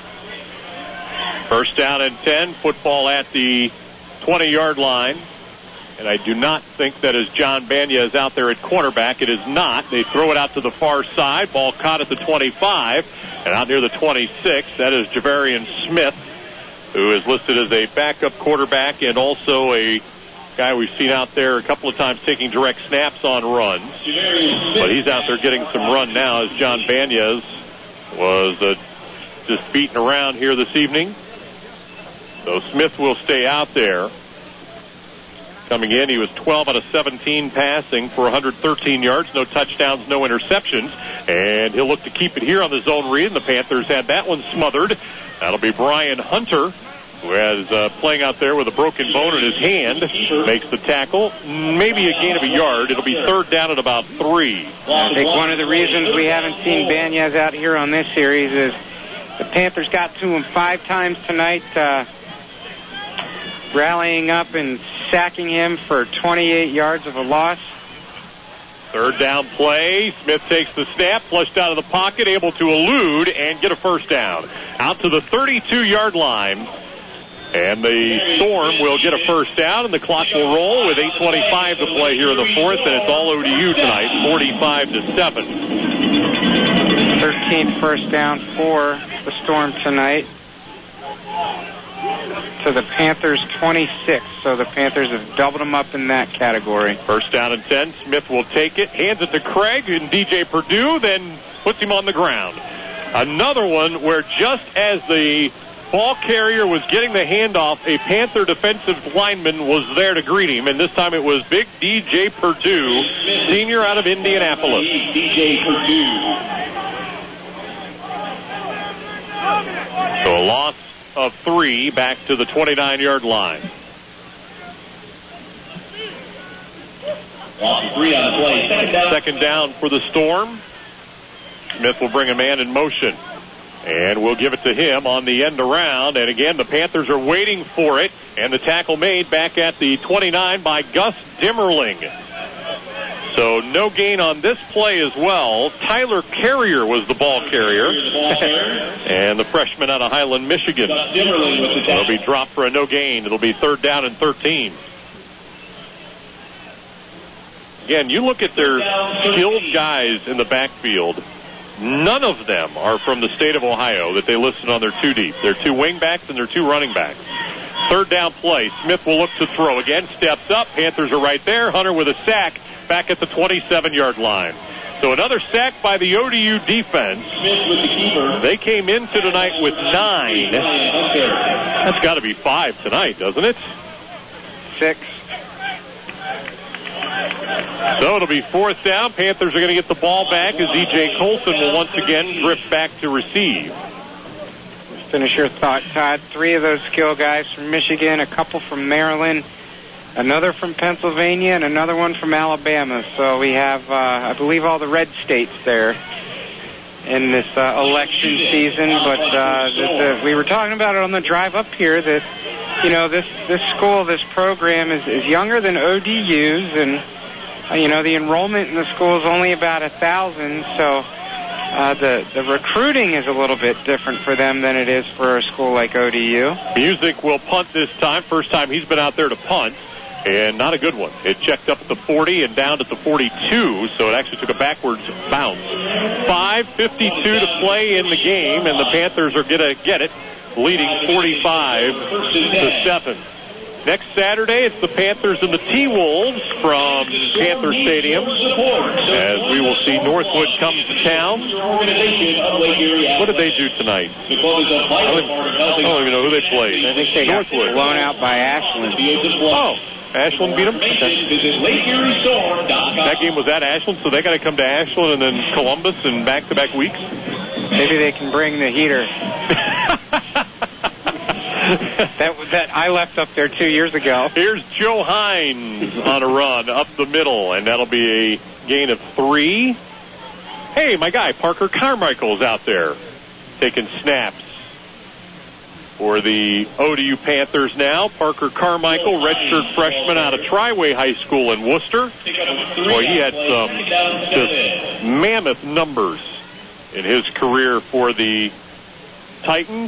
First down and ten, football at the twenty-yard line. And I do not think that is John Banya is out there at cornerback. It is not. They throw it out to the far side. Ball caught at the twenty-five. And out near the twenty-six, that is Javarian Smith, who is listed as a backup quarterback and also a guy we've seen out there a couple of times taking direct snaps on runs. But he's out there getting some run now as John Banyas was uh, just beaten around here this evening. So Smith will stay out there. Coming in, he was twelve out of seventeen passing for one hundred thirteen yards, no touchdowns, no interceptions. And he'll look to keep it here on the zone read. And the Panthers had that one smothered. That'll be Brian Hunter, who is uh, playing out there with a broken bone in his hand. Makes the tackle. Maybe a gain of a yard. It'll be third down at about three. I think one of the reasons we haven't seen Banyas out here on this series is the Panthers got to him five times tonight, uh, rallying up and sacking him for twenty-eight yards of a loss. Third down play. Smith takes the snap, flushed out of the pocket, able to elude and get a first down. Out to the thirty-two-yard line. And the Storm will get a first down, and the clock will roll with eight twenty-five to play here in the fourth, and it's all O D U tonight, forty-five to seven. thirteenth first down for the Storm tonight. To the Panthers twenty-six, so the Panthers have doubled them up in that category. First down and ten. Smith will take it, hands it to Craig and D J Purdue, then puts him on the ground. Another one where just as the ball carrier was getting the handoff, a Panther defensive lineman was there to greet him, and this time it was big D J Purdue, senior out of Indianapolis. D J Purdue. So a loss of three back to the twenty-nine-yard line. Loss of three on the play. Second down. Second down for the Storm. Smith will bring a man in motion. And we'll give it to him on the end around. And again, the Panthers are waiting for it. And the tackle made back at the twenty-nine by Gus Dimmerling. So no gain on this play as well. Tyler Carrier was the ball carrier. And the freshman out of Highland, Michigan. It'll be dropped for a no gain. It'll be third down and thirteen. Again, you look at their skilled guys in the backfield. None of them are from the state of Ohio that they listed on their two deep. They're two wing backs and they're two running backs. Third down play. Smith will look to throw. Again, steps up. Panthers are right there. Hunter with a sack back at the twenty-seven-yard line. So another sack by the O D U defense. Smith with the keeper. They came into tonight with nine. That's got to be five tonight, doesn't it? Six. So it'll be fourth down. Panthers are going to get the ball back as E J Colson will once again drift back to receive. Let's finish your thought, Todd. Three of those skill guys from Michigan, a couple from Maryland, another from Pennsylvania, and another one from Alabama. So we have, uh, I believe, all the red states there in this uh, election season. But uh, the, the, we were talking about it on the drive up here that, you know, this, this school, this program is, is younger than O D U's, and, uh, you know, the enrollment in the school is only about a thousand, so uh, the, the recruiting is a little bit different for them than it is for a school like O D U. Music will punt this time. First time he's been out there to punt. And not a good one. It checked up at the forty and down at the forty-two, so it actually took a backwards bounce. five fifty-two to play in the game, and the Panthers are going to get it, leading forty-five to seven. Next Saturday, it's the Panthers and the T-Wolves from Panther Stadium, as we will see Northwood come to town. What did they do tonight? I don't, I don't even know who they played. I think they got Northwood. blown out by Ashland. Oh, Ashland beat them? That game was at Ashland, so they got to come to Ashland and then Columbus in back-to-back weeks? Maybe they can bring the heater. that that I left up there two years ago. Here's Joe Hines on a run up the middle, and that'll be a gain of three. Hey, my guy, Parker Carmichael's out there taking snaps for the O D U Panthers now. Parker Carmichael, redshirt freshman out of Triway High School in Worcester. Boy, he had some just mammoth numbers in his career for the Titans.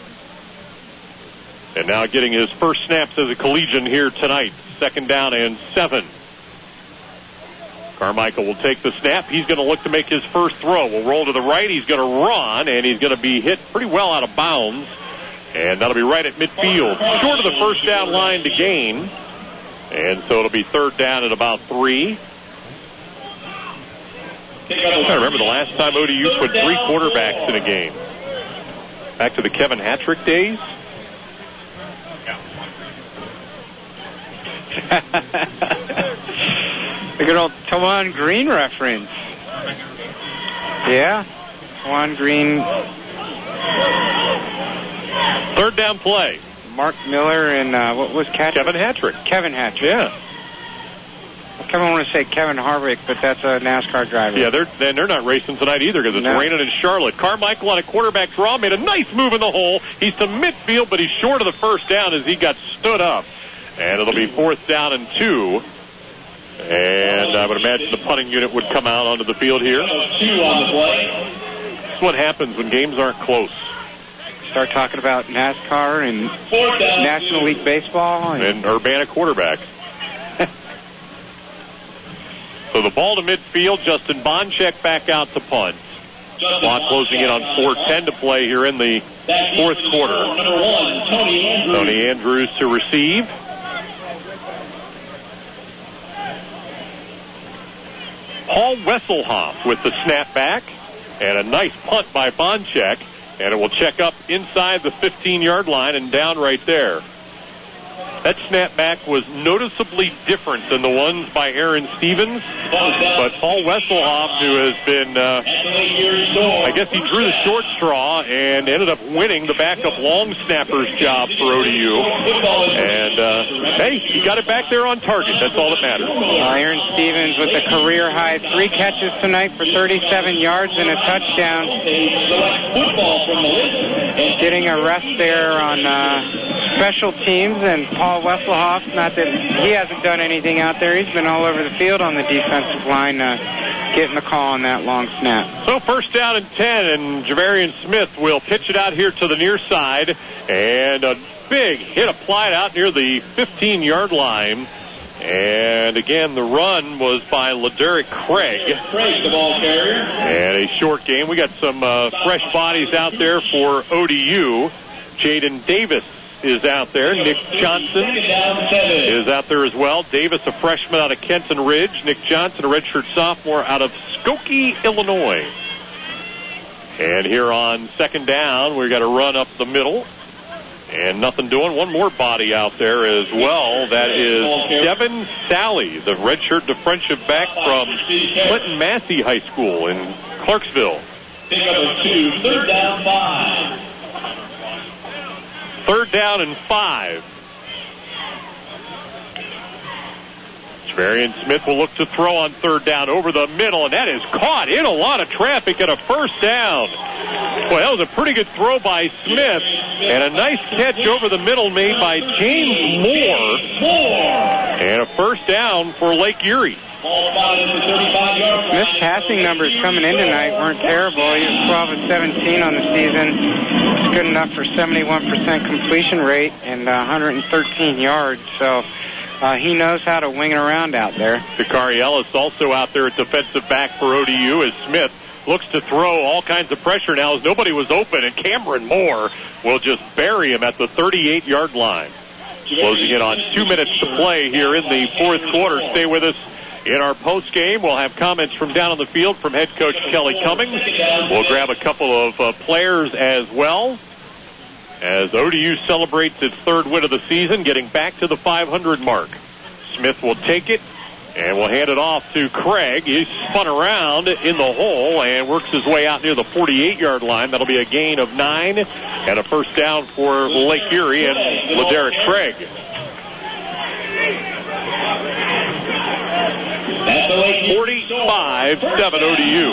And now getting his first snaps as a collegian here tonight. Second down and seven. Carmichael will take the snap. He's going to look to make his first throw. Will roll to the right. He's going to run, and he's going to be hit pretty well out of bounds. And that'll be right at midfield. Short of the first down line to gain. And so it'll be third down at about three. I remember the last time O D U put three quarterbacks in a game. Back to the Kevin Hattrick days. The good old Tawan Green reference. Yeah, Tawan Green. Third down play. Mark Miller and uh, what was catch? Kevin Hattrick. Kevin Hattrick. Yeah. I kind of want to say Kevin Harvick, but that's a NASCAR driver. Yeah, they're then they're not racing tonight either because it's no. raining in Charlotte. Carmichael on a quarterback draw made a nice move in the hole. He's to midfield, but he's short of the first down as he got stood up. And it'll be fourth down and two. And I would imagine the punting unit would come out onto the field here. That's what happens when games aren't close. Start talking about NASCAR and National League Baseball. And, and Urbana quarterbacks. So the ball to midfield. Justin Boncheck back out to punt. Clock closing in on four ten to play here in the fourth quarter. Tony Andrews to receive. Paul Wesselhoff with the snap back, and a nice punt by Boncheck, and it will check up inside the fifteen-yard line and down right there. That snapback was noticeably different than the ones by Aaron Stevens, but Paul Wesselhoff, who has been, uh, I guess he drew the short straw and ended up winning the backup long snapper's job for O D U. And, uh, hey, he got it back there on target. That's all that matters. Uh, Aaron Stevens with a career high three catches tonight for thirty-seven yards and a touchdown. Getting a rest there on uh, special teams, and Paul Wesselhoff, not that he hasn't done anything out there. He's been all over the field on the defensive line, uh, getting the call on that long snap. So first down and ten, and Javarian Smith will pitch it out here to the near side, and a big hit applied out near the fifteen-yard line. And again, the run was by LaDerrick Craig. Craig, the ball carrier. And a short game. We got some uh, fresh bodies out there for O D U. Jaden Davis is out there. Nick Johnson is out there as well. Davis, a freshman out of Kenton Ridge. Nick Johnson, a redshirt sophomore out of Skokie, Illinois. And here on second down, we've got to run up the middle. And nothing doing. One more body out there as well. That is Devin Sally, the redshirt defensive back from Clinton Massey High School in Clarksville. Pick number two, third down, five. Third down and five. Javarian Smith will look to throw on third down over the middle, and that is caught in a lot of traffic at a first down. Boy, that was a pretty good throw by Smith, and a nice catch over the middle made by James Moore. And a first down for Lake Erie. Smith's passing numbers coming in tonight weren't terrible. He was twelve and seventeen on the season. It's good enough for seventy-one percent completion rate and uh, one hundred thirteen yards. So uh, he knows how to wing it around out there. Dakari Ellis also out there at defensive back for O D U as Smith looks to throw all kinds of pressure now as nobody was open, and Cameron Moore will just bury him at the thirty-eight-yard line. Closing in on two minutes to play here in the fourth quarter. Stay with us in our post game. We'll have comments from down on the field from head coach Kelly Cummings. We'll grab a couple of uh, players as well as O D U celebrates its third win of the season, getting back to the five hundred mark. Smith will take it and will hand it off to Craig. He's spun around in the hole and works his way out near the forty-eight-yard line. That'll be a gain of nine and a first down for Lake Erie and LeDerrick Craig. forty-five seven O D U.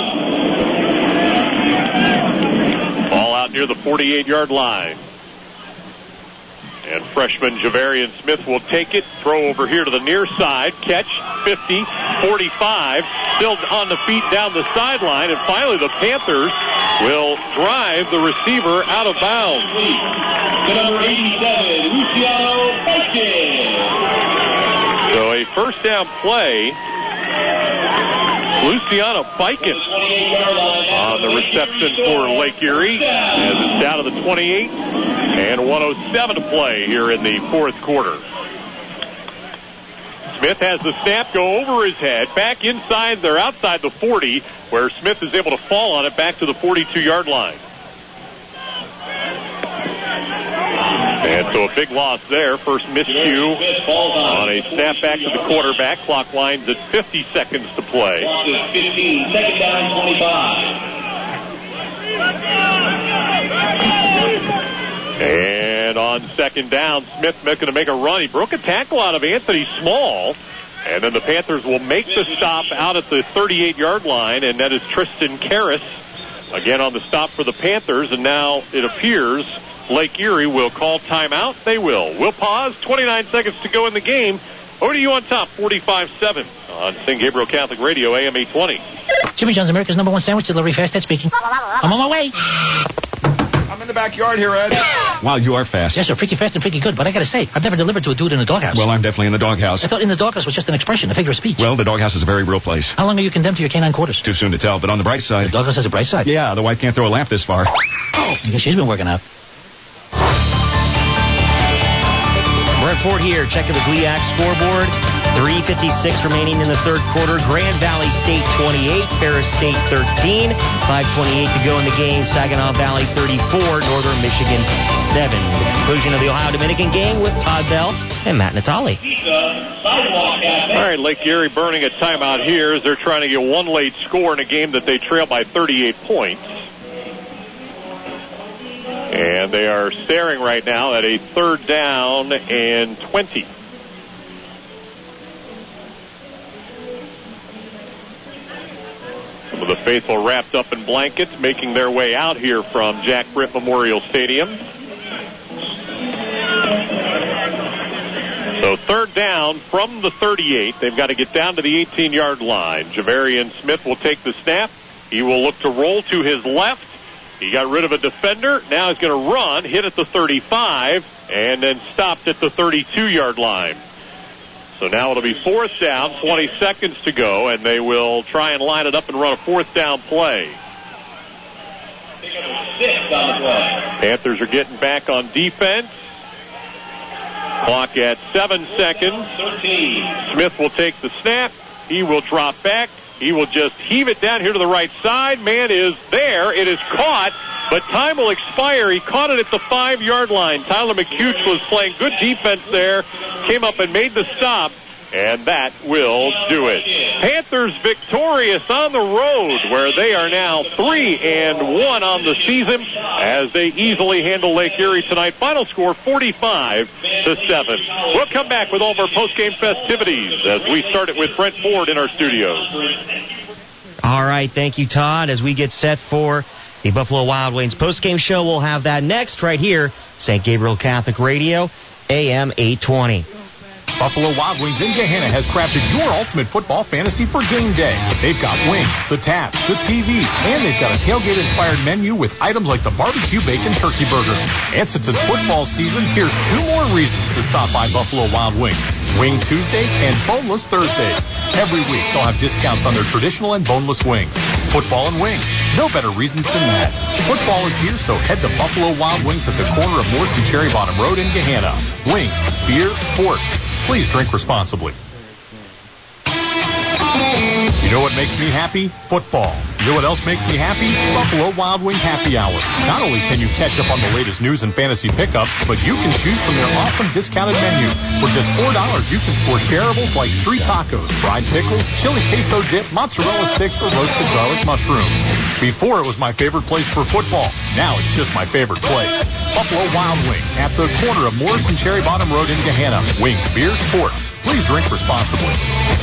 Ball out near the forty-eight-yard line. And freshman Javarian Smith will take it, throw over here to the near side, catch, fifty, forty-five, still on the feet down the sideline, and finally the Panthers will drive the receiver out of bounds. The number eighty-seven, Luciano Bacon. So a first down play. Luciano Bacon on the reception for Lake Erie as it's down to the twenty-eight and one oh seven to play here in the fourth quarter. Smith has the snap go over his head, back inside, they're outside the forty, where Smith is able to fall on it back to the forty-two-yard line. And so a big loss there. First miscue on a snap back to the quarterback. Clock lines at fifty seconds to play. fifteen, second down, twenty-five. And on second down, Smith going to make a run. He broke a tackle out of Anthony Small. And then the Panthers will make the stop out at the thirty-eight-yard line. And that is Tristan Karras again on the stop for the Panthers. And now it appears Lake Erie will call timeout. They will. We'll pause. twenty-nine seconds to go in the game. O D U on top, forty-five seven on Saint Gabriel Catholic Radio, A M eight twenty. Jimmy John's, America's number one sandwich delivery, fast Ed speaking. I'm on my way. I'm in the backyard here, Ed. Wow, you are fast. Yes, sir, freaky fast and freaky good. But I gotta say, I've never delivered to a dude in a doghouse. Well, I'm definitely in the doghouse. I thought in the doghouse was just an expression, a figure of speech. Well, the doghouse is a very real place. How long are you condemned to your canine quarters? Too soon to tell, but on the bright side. The doghouse has a bright side? Yeah, the wife can't throw a lamp this far. Oh, I guess she's been working out. Brent Ford here, checking the GLIAC scoreboard. three fifty-six remaining in the third quarter. Grand Valley State twenty-eight, Ferris State thirteen. five twenty-eight to go in the game. Saginaw Valley thirty-four, Northern Michigan seven. The conclusion of the Ohio Dominican game with Todd Bell and Matt Natale. All right, Lake Erie burning a timeout here as they're trying to get one late score in a game that they trail by thirty-eight points. And they are staring right now at a third down and twenty. Some of the faithful wrapped up in blankets making their way out here from Jack Britt Memorial Stadium. So third down from the thirty-eight. They've got to get down to the eighteen-yard line. Javarian Smith will take the snap. He will look to roll to his left. He got rid of a defender. Now he's going to run, hit at the thirty-five, and then stopped at the thirty-two-yard line. So now it'll be fourth down, twenty seconds to go, and they will try and line it up and run a fourth down play. Panthers are getting back on defense. Clock at seven seconds. Smith will take the snap. He will drop back. He will just heave it down here to the right side. Man is there. It is caught, but time will expire. He caught it at the five-yard line. Tyler McCuch was playing good defense there. Came up and made the stop, and that will do it. Panthers victorious on the road, where they are now three and one on the season as they easily handle Lake Erie tonight. Final score forty-five to seven. We'll come back with all of our post-game festivities as we start it with Brent Ford in our studios. All right, thank you, Todd. As we get set for the Buffalo Wild Wings post-game show, we'll have that next right here, Saint Gabriel Catholic Radio, A M eight twenty. Buffalo Wild Wings in Gehenna has crafted your ultimate football fantasy for game day. They've got wings, the taps, the T Vs, and they've got a tailgate-inspired menu with items like the barbecue bacon turkey burger. And since it's football season, here's two more reasons to stop by Buffalo Wild Wings. Wing Tuesdays and Boneless Thursdays. Every week, they'll have discounts on their traditional and boneless wings. Football and wings. No better reasons than that. Football is here, so head to Buffalo Wild Wings at the corner of Morse and Cherry Bottom Road in Gehenna. wings, beer, sports. Please drink responsibly. You know what makes me happy? Football. You know what else makes me happy? Buffalo Wild Wing Happy Hour. Not only can you catch up on the latest news and fantasy pickups, but you can choose from their awesome discounted menu. For just four dollars, you can score shareables like street tacos, fried pickles, chili queso dip, mozzarella sticks, or roasted garlic mushrooms. Before it was my favorite place for football. Now it's just my favorite place. Buffalo Wild Wings at the corner of Morris and Cherry Bottom Road in Gahanna. Wings, beer, sports. Please drink responsibly.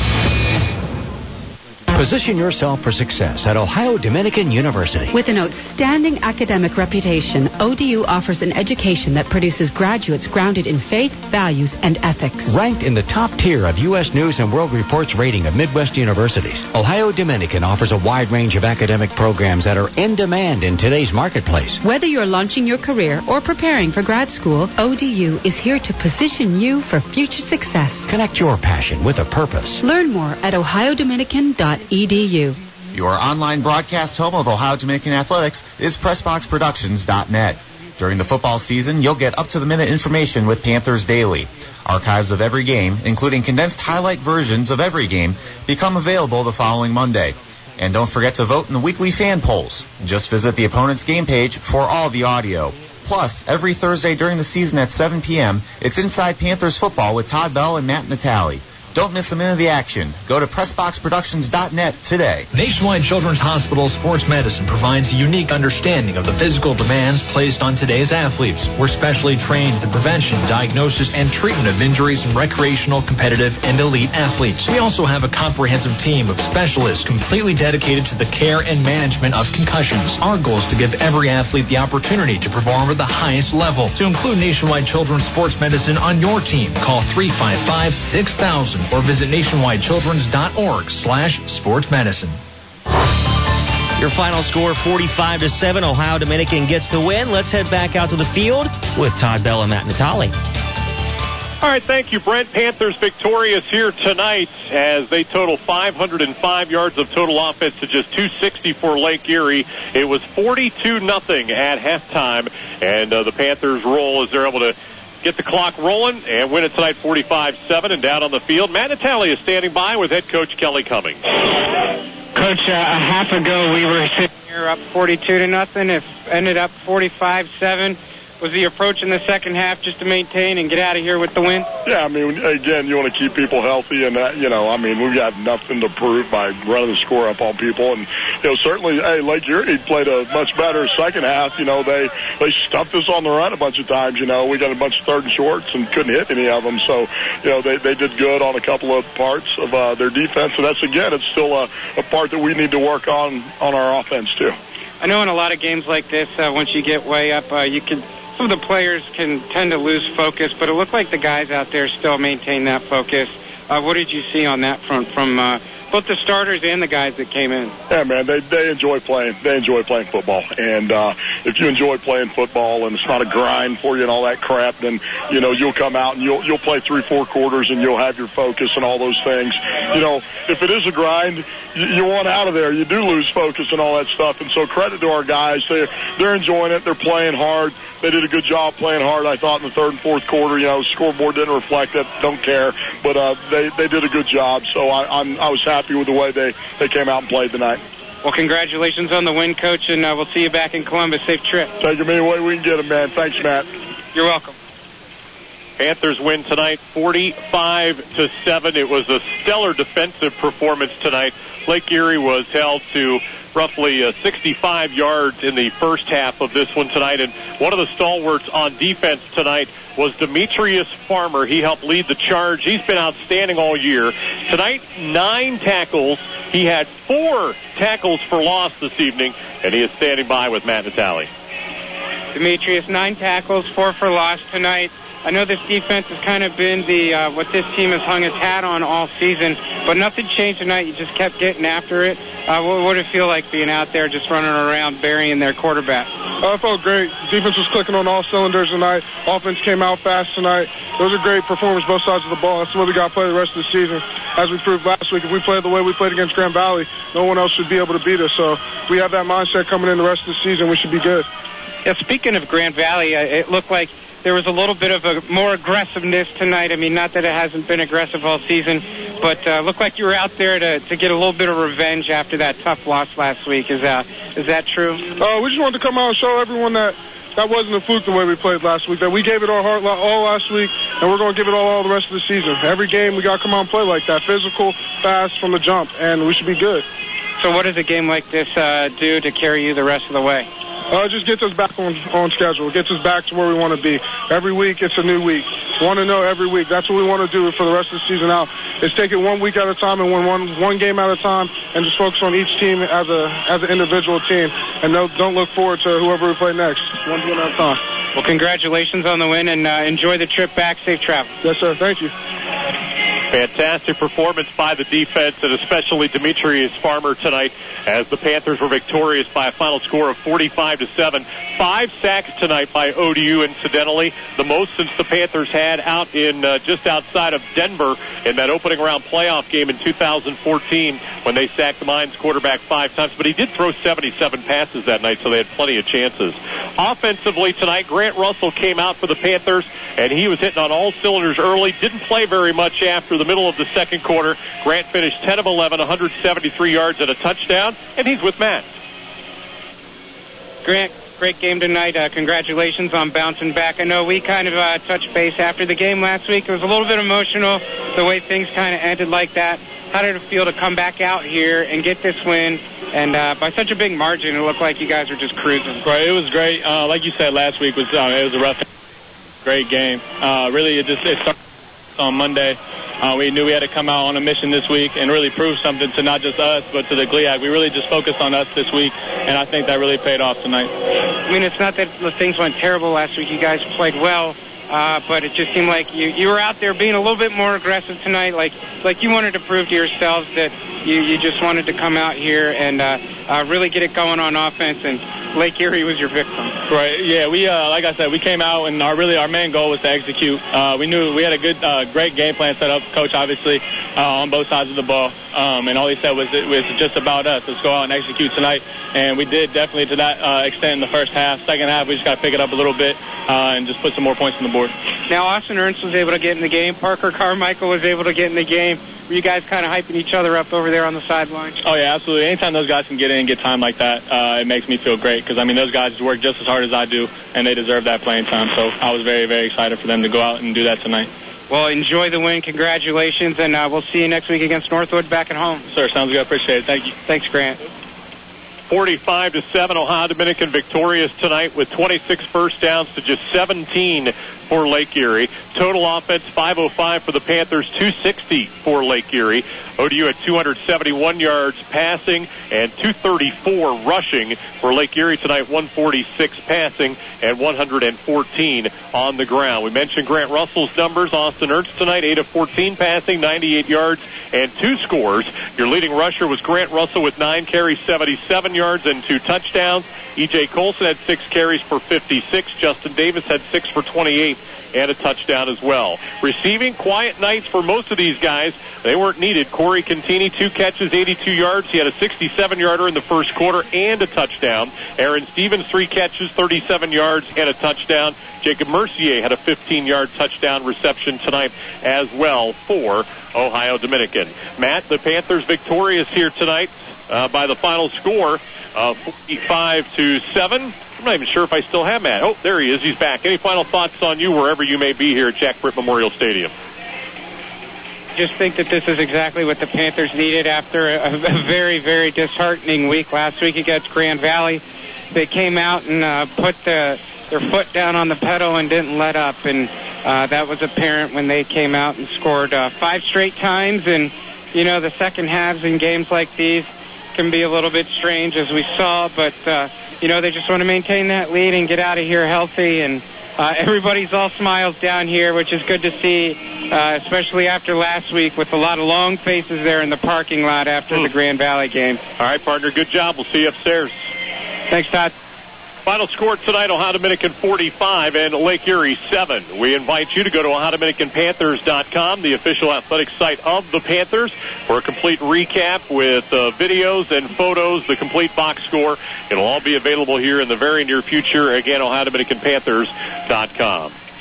Position yourself for success at Ohio Dominican University. With an outstanding academic reputation, O D U offers an education that produces graduates grounded in faith, values, and ethics. Ranked in the top tier of U S News and World Report's rating of Midwest universities, Ohio Dominican offers a wide range of academic programs that are in demand in today's marketplace. Whether you're launching your career or preparing for grad school, O D U is here to position you for future success. Connect your passion with a purpose. Learn more at ohio dominican dot e d u. Your online broadcast home of Ohio Dominican Athletics is press box productions dot net. During the football season, you'll get up-to-the-minute information with Panthers Daily. Archives of every game, including condensed highlight versions of every game, become available the following Monday. And don't forget to vote in the weekly fan polls. Just visit the opponent's game page for all the audio. Plus, every Thursday during the season at seven p.m., it's Inside Panthers Football with Todd Bell and Matt Natale. Don't miss a minute of the action. Go to press box productions dot net today. Nationwide Children's Hospital Sports Medicine provides a unique understanding of the physical demands placed on today's athletes. We're specially trained in the prevention, diagnosis, and treatment of injuries in recreational, competitive, and elite athletes. We also have a comprehensive team of specialists completely dedicated to the care and management of concussions. Our goal is to give every athlete the opportunity to perform at the highest level. To include Nationwide Children's Sports Medicine on your team, call three five five, six thousand or visit nationwide children's dot org slash sports medicine. Your final score, forty-five to seven. Ohio Dominican gets the win. Let's head back out to the field with Todd Bell and Matt Natale. All right, thank you, Brent. Panthers victorious here tonight as they total five hundred five yards of total offense to just two sixty for Lake Erie. It was forty-two nothing at halftime, and uh, the Panthers roll as they're able to get the clock rolling and win it tonight forty-five seven. And down on the field, Matt Natale is standing by with head coach Kelly Cummings. Coach, uh, a half ago we were sitting here up forty-two to nothing. It ended up forty-five seven. Was the approach in the second half just to maintain and get out of here with the win? Yeah, I mean, again, you want to keep people healthy, and, uh, you know, I mean, we've got nothing to prove by running the score up on people. And, you know, certainly, hey, Lake Erie played a much better second half. You know, they, they stuffed us on the run a bunch of times, you know. We got a bunch of third and shorts and couldn't hit any of them. So, you know, they, they did good on a couple of parts of uh, their defense. And that's, again, it's still a, a part that we need to work on on our offense, too. I know in a lot of games like this, uh, once you get way up, uh, you can... Some of the players can tend to lose focus, but it looked like the guys out there still maintain that focus. Uh, what did you see on that front from uh, both the starters and the guys that came in? Yeah, man, they they enjoy playing. They enjoy playing football, and uh, if you enjoy playing football and it's not a grind for you and all that crap, then you know you'll come out and you'll you'll play three, four quarters and you'll have your focus and all those things. You know, if it is a grind, you, you want out of there. You do lose focus and all that stuff, and so credit to our guys. They they're enjoying it. They're playing hard. They did a good job playing hard, I thought, in the third and fourth quarter. You know, the scoreboard didn't reflect that. Don't care. But uh, they, they did a good job, so I, I'm, I was happy with the way they, they came out and played tonight. Well, congratulations on the win, Coach, and uh, we'll see you back in Columbus. Safe trip. Take them any way we can get them, man. Thanks, Matt. You're welcome. Panthers win tonight forty-five to seven. It was a stellar defensive performance tonight. Lake Erie was held to roughly uh, sixty-five yards in the first half of this one tonight. And one of the stalwarts on defense tonight was Demetrius Farmer. He helped lead the charge. He's been outstanding all year. Tonight, nine tackles. He had four tackles for loss this evening, and he is standing by with Matt Natale. Demetrius, nine tackles, four for loss tonight. I know this defense has kind of been the uh, what this team has hung its hat on all season, but nothing changed tonight. You just kept getting after it. Uh, what, what did it feel like being out there just running around burying their quarterback? Uh, it felt great. Defense was clicking on all cylinders tonight. Offense came out fast tonight. It was a great performance both sides of the ball. That's the way we got to play the rest of the season. As we proved last week, if we played the way we played against Grand Valley, no one else should be able to beat us. So if we have that mindset coming in the rest of the season, we should be good. Yeah, speaking of Grand Valley, uh, it looked like there was a little bit of a more aggressiveness tonight. I mean, not that it hasn't been aggressive all season, but uh, looked like you were out there to, to get a little bit of revenge after that tough loss last week. Is that is that true? Uh, we just wanted to come out and show everyone that that wasn't a fluke the way we played last week, that we gave it our heart all last week, and we're going to give it all, all the rest of the season. Every game we got to come out and play like that, physical, fast from the jump, and we should be good. So what does a game like this uh, do to carry you the rest of the way? Uh, it just gets us back on, on schedule. It gets us back to where we want to be. Every week, it's a new week. Want to know every week. That's what we want to do for the rest of the season out. Is take it one week at a time and win one one game at a time, and just focus on each team as a as an individual team, and no, don't look forward to whoever we play next. One game at a time. Well, congratulations on the win, and uh, enjoy the trip back. Safe travel. Yes, sir. Thank you. Fantastic performance by the defense, and especially Demetrius Farmer tonight, as the Panthers were victorious by a final score of forty-five to seven. Five sacks tonight by O D U, incidentally, the most since the Panthers had out in uh, just outside of Denver in that opening round playoff game in two thousand fourteen when they sacked the Mines quarterback five times. But he did throw seventy-seven passes that night, so they had plenty of chances. Offensively tonight, Grant Russell came out for the Panthers, and he was hitting on all cylinders early. Didn't play very much after the middle of the second quarter. Grant finished ten of eleven, one hundred seventy-three yards and a touchdown, and he's with Matt. Grant, great game tonight. Uh, congratulations on bouncing back. I know we kind of uh, touched base after the game last week. It was a little bit emotional, the way things kind of ended like that. How did it feel to come back out here and get this win? And uh, by such a big margin, it looked like you guys were just cruising. Right, it was great. Uh, like you said, last week was uh, it was a rough, great game. Uh, really, it just it started on Monday. Uh, we knew we had to come out on a mission this week and really prove something to not just us, but to the G L I A C. We really just focused on us this week, and I think that really paid off tonight. I mean, it's not that the things went terrible last week. You guys played well, uh, but it just seemed like you, you were out there being a little bit more aggressive tonight, like like you wanted to prove to yourselves that you, you just wanted to come out here and uh, uh, really get it going on offense, and Lake Erie was your victim. Right, yeah, we, uh, like I said, we came out, and our really our main goal was to execute. Uh, we knew we had a good, uh, great game plan set up, coach, obviously, uh, on both sides of the ball. Um, and all he said was it was just about us. Let's go out and execute tonight. And we did definitely to that uh, extent in the first half. Second half, we just got to pick it up a little bit uh, and just put some more points on the board. Now, Austin Ernst was able to get in the game. Parker Carmichael was able to get in the game. Were you guys kind of hyping each other up over there on the sideline? Oh, yeah, absolutely. Anytime those guys can get in and get time like that, uh, it makes me feel great because, I mean, those guys work just as hard as I do, and they deserve that playing time. So I was very, very excited for them to go out and do that tonight. Well, enjoy the win. Congratulations, and uh, we'll see you next week against Northwood back at home. Sir, sounds good. Appreciate it. Thank you. Thanks, Grant. forty-five to seven, Ohio Dominican victorious tonight with twenty-six first downs to just seventeen for Lake Erie. Total offense five oh five for the Panthers, two sixty for Lake Erie. O D U at two hundred seventy-one yards passing and two thirty-four rushing for Lake Erie tonight, one forty-six passing and one hundred fourteen on the ground. We mentioned Grant Russell's numbers. Austin Ernst tonight, eight of fourteen passing, ninety-eight yards and two scores. Your leading rusher was Grant Russell with nine carries, seventy-seven yards and two touchdowns. E J Colson had six carries for fifty-six. Justin Davis had six for twenty-eight and a touchdown as well. Receiving, quiet nights for most of these guys. They weren't needed. Corey Contini, two catches, eighty-two yards. He had a sixty-seven-yarder in the first quarter and a touchdown. Aaron Stevens, three catches, thirty-seven yards and a touchdown. Jacob Mercier had a fifteen-yard touchdown reception tonight as well for Ohio Dominican. Matt, the Panthers victorious here tonight uh, by the final score of forty-five to seven. I'm not even sure if I still have Matt. Oh, there he is. He's back. Any final thoughts on you wherever you may be here at Jack Britt Memorial Stadium? Just think that this is exactly what the Panthers needed after a, a very, very disheartening week last week against Grand Valley. They came out and uh, put the, their foot down on the pedal and didn't let up, and uh, that was apparent when they came out and scored uh, five straight times. And, you know, the second halves in games like these can be a little bit strange, as we saw, but, uh, you know, they just want to maintain that lead and get out of here healthy, and uh, everybody's all smiles down here, which is good to see, uh, especially after last week with a lot of long faces there in the parking lot after mm. the Grand Valley game. All right, partner, good job. We'll see you upstairs. Thanks, Todd. Final score tonight, Ohio Dominican forty-five and Lake Erie seven. We invite you to go to Ohio Dominican Panthers dot com, the official athletic site of the Panthers, for a complete recap with uh, videos and photos, the complete box score. It'll all be available here in the very near future. Again, Ohio Dominican Panthers dot com.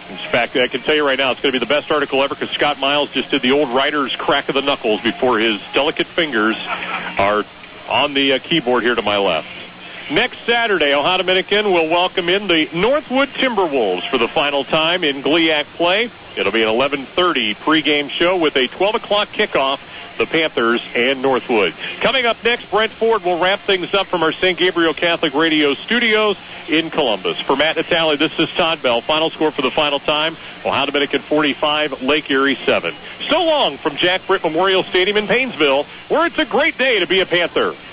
In fact, I can tell you right now, it's going to be the best article ever because Scott Miles just did the old writer's crack of the knuckles before his delicate fingers are on the uh, keyboard here to my left. Next Saturday, Ohio Dominican will welcome in the Northwood Timberwolves for the final time in GLIAC play. It'll be an eleven thirty pregame show with a twelve o'clock kickoff, the Panthers and Northwood. Coming up next, Brent Ford will wrap things up from our Saint Gabriel Catholic Radio studios in Columbus. For Matt Natale, this is Todd Bell. Final score for the final time, Ohio Dominican forty-five, Lake Erie seven. So long from Jack Britt Memorial Stadium in Painesville, where it's a great day to be a Panther.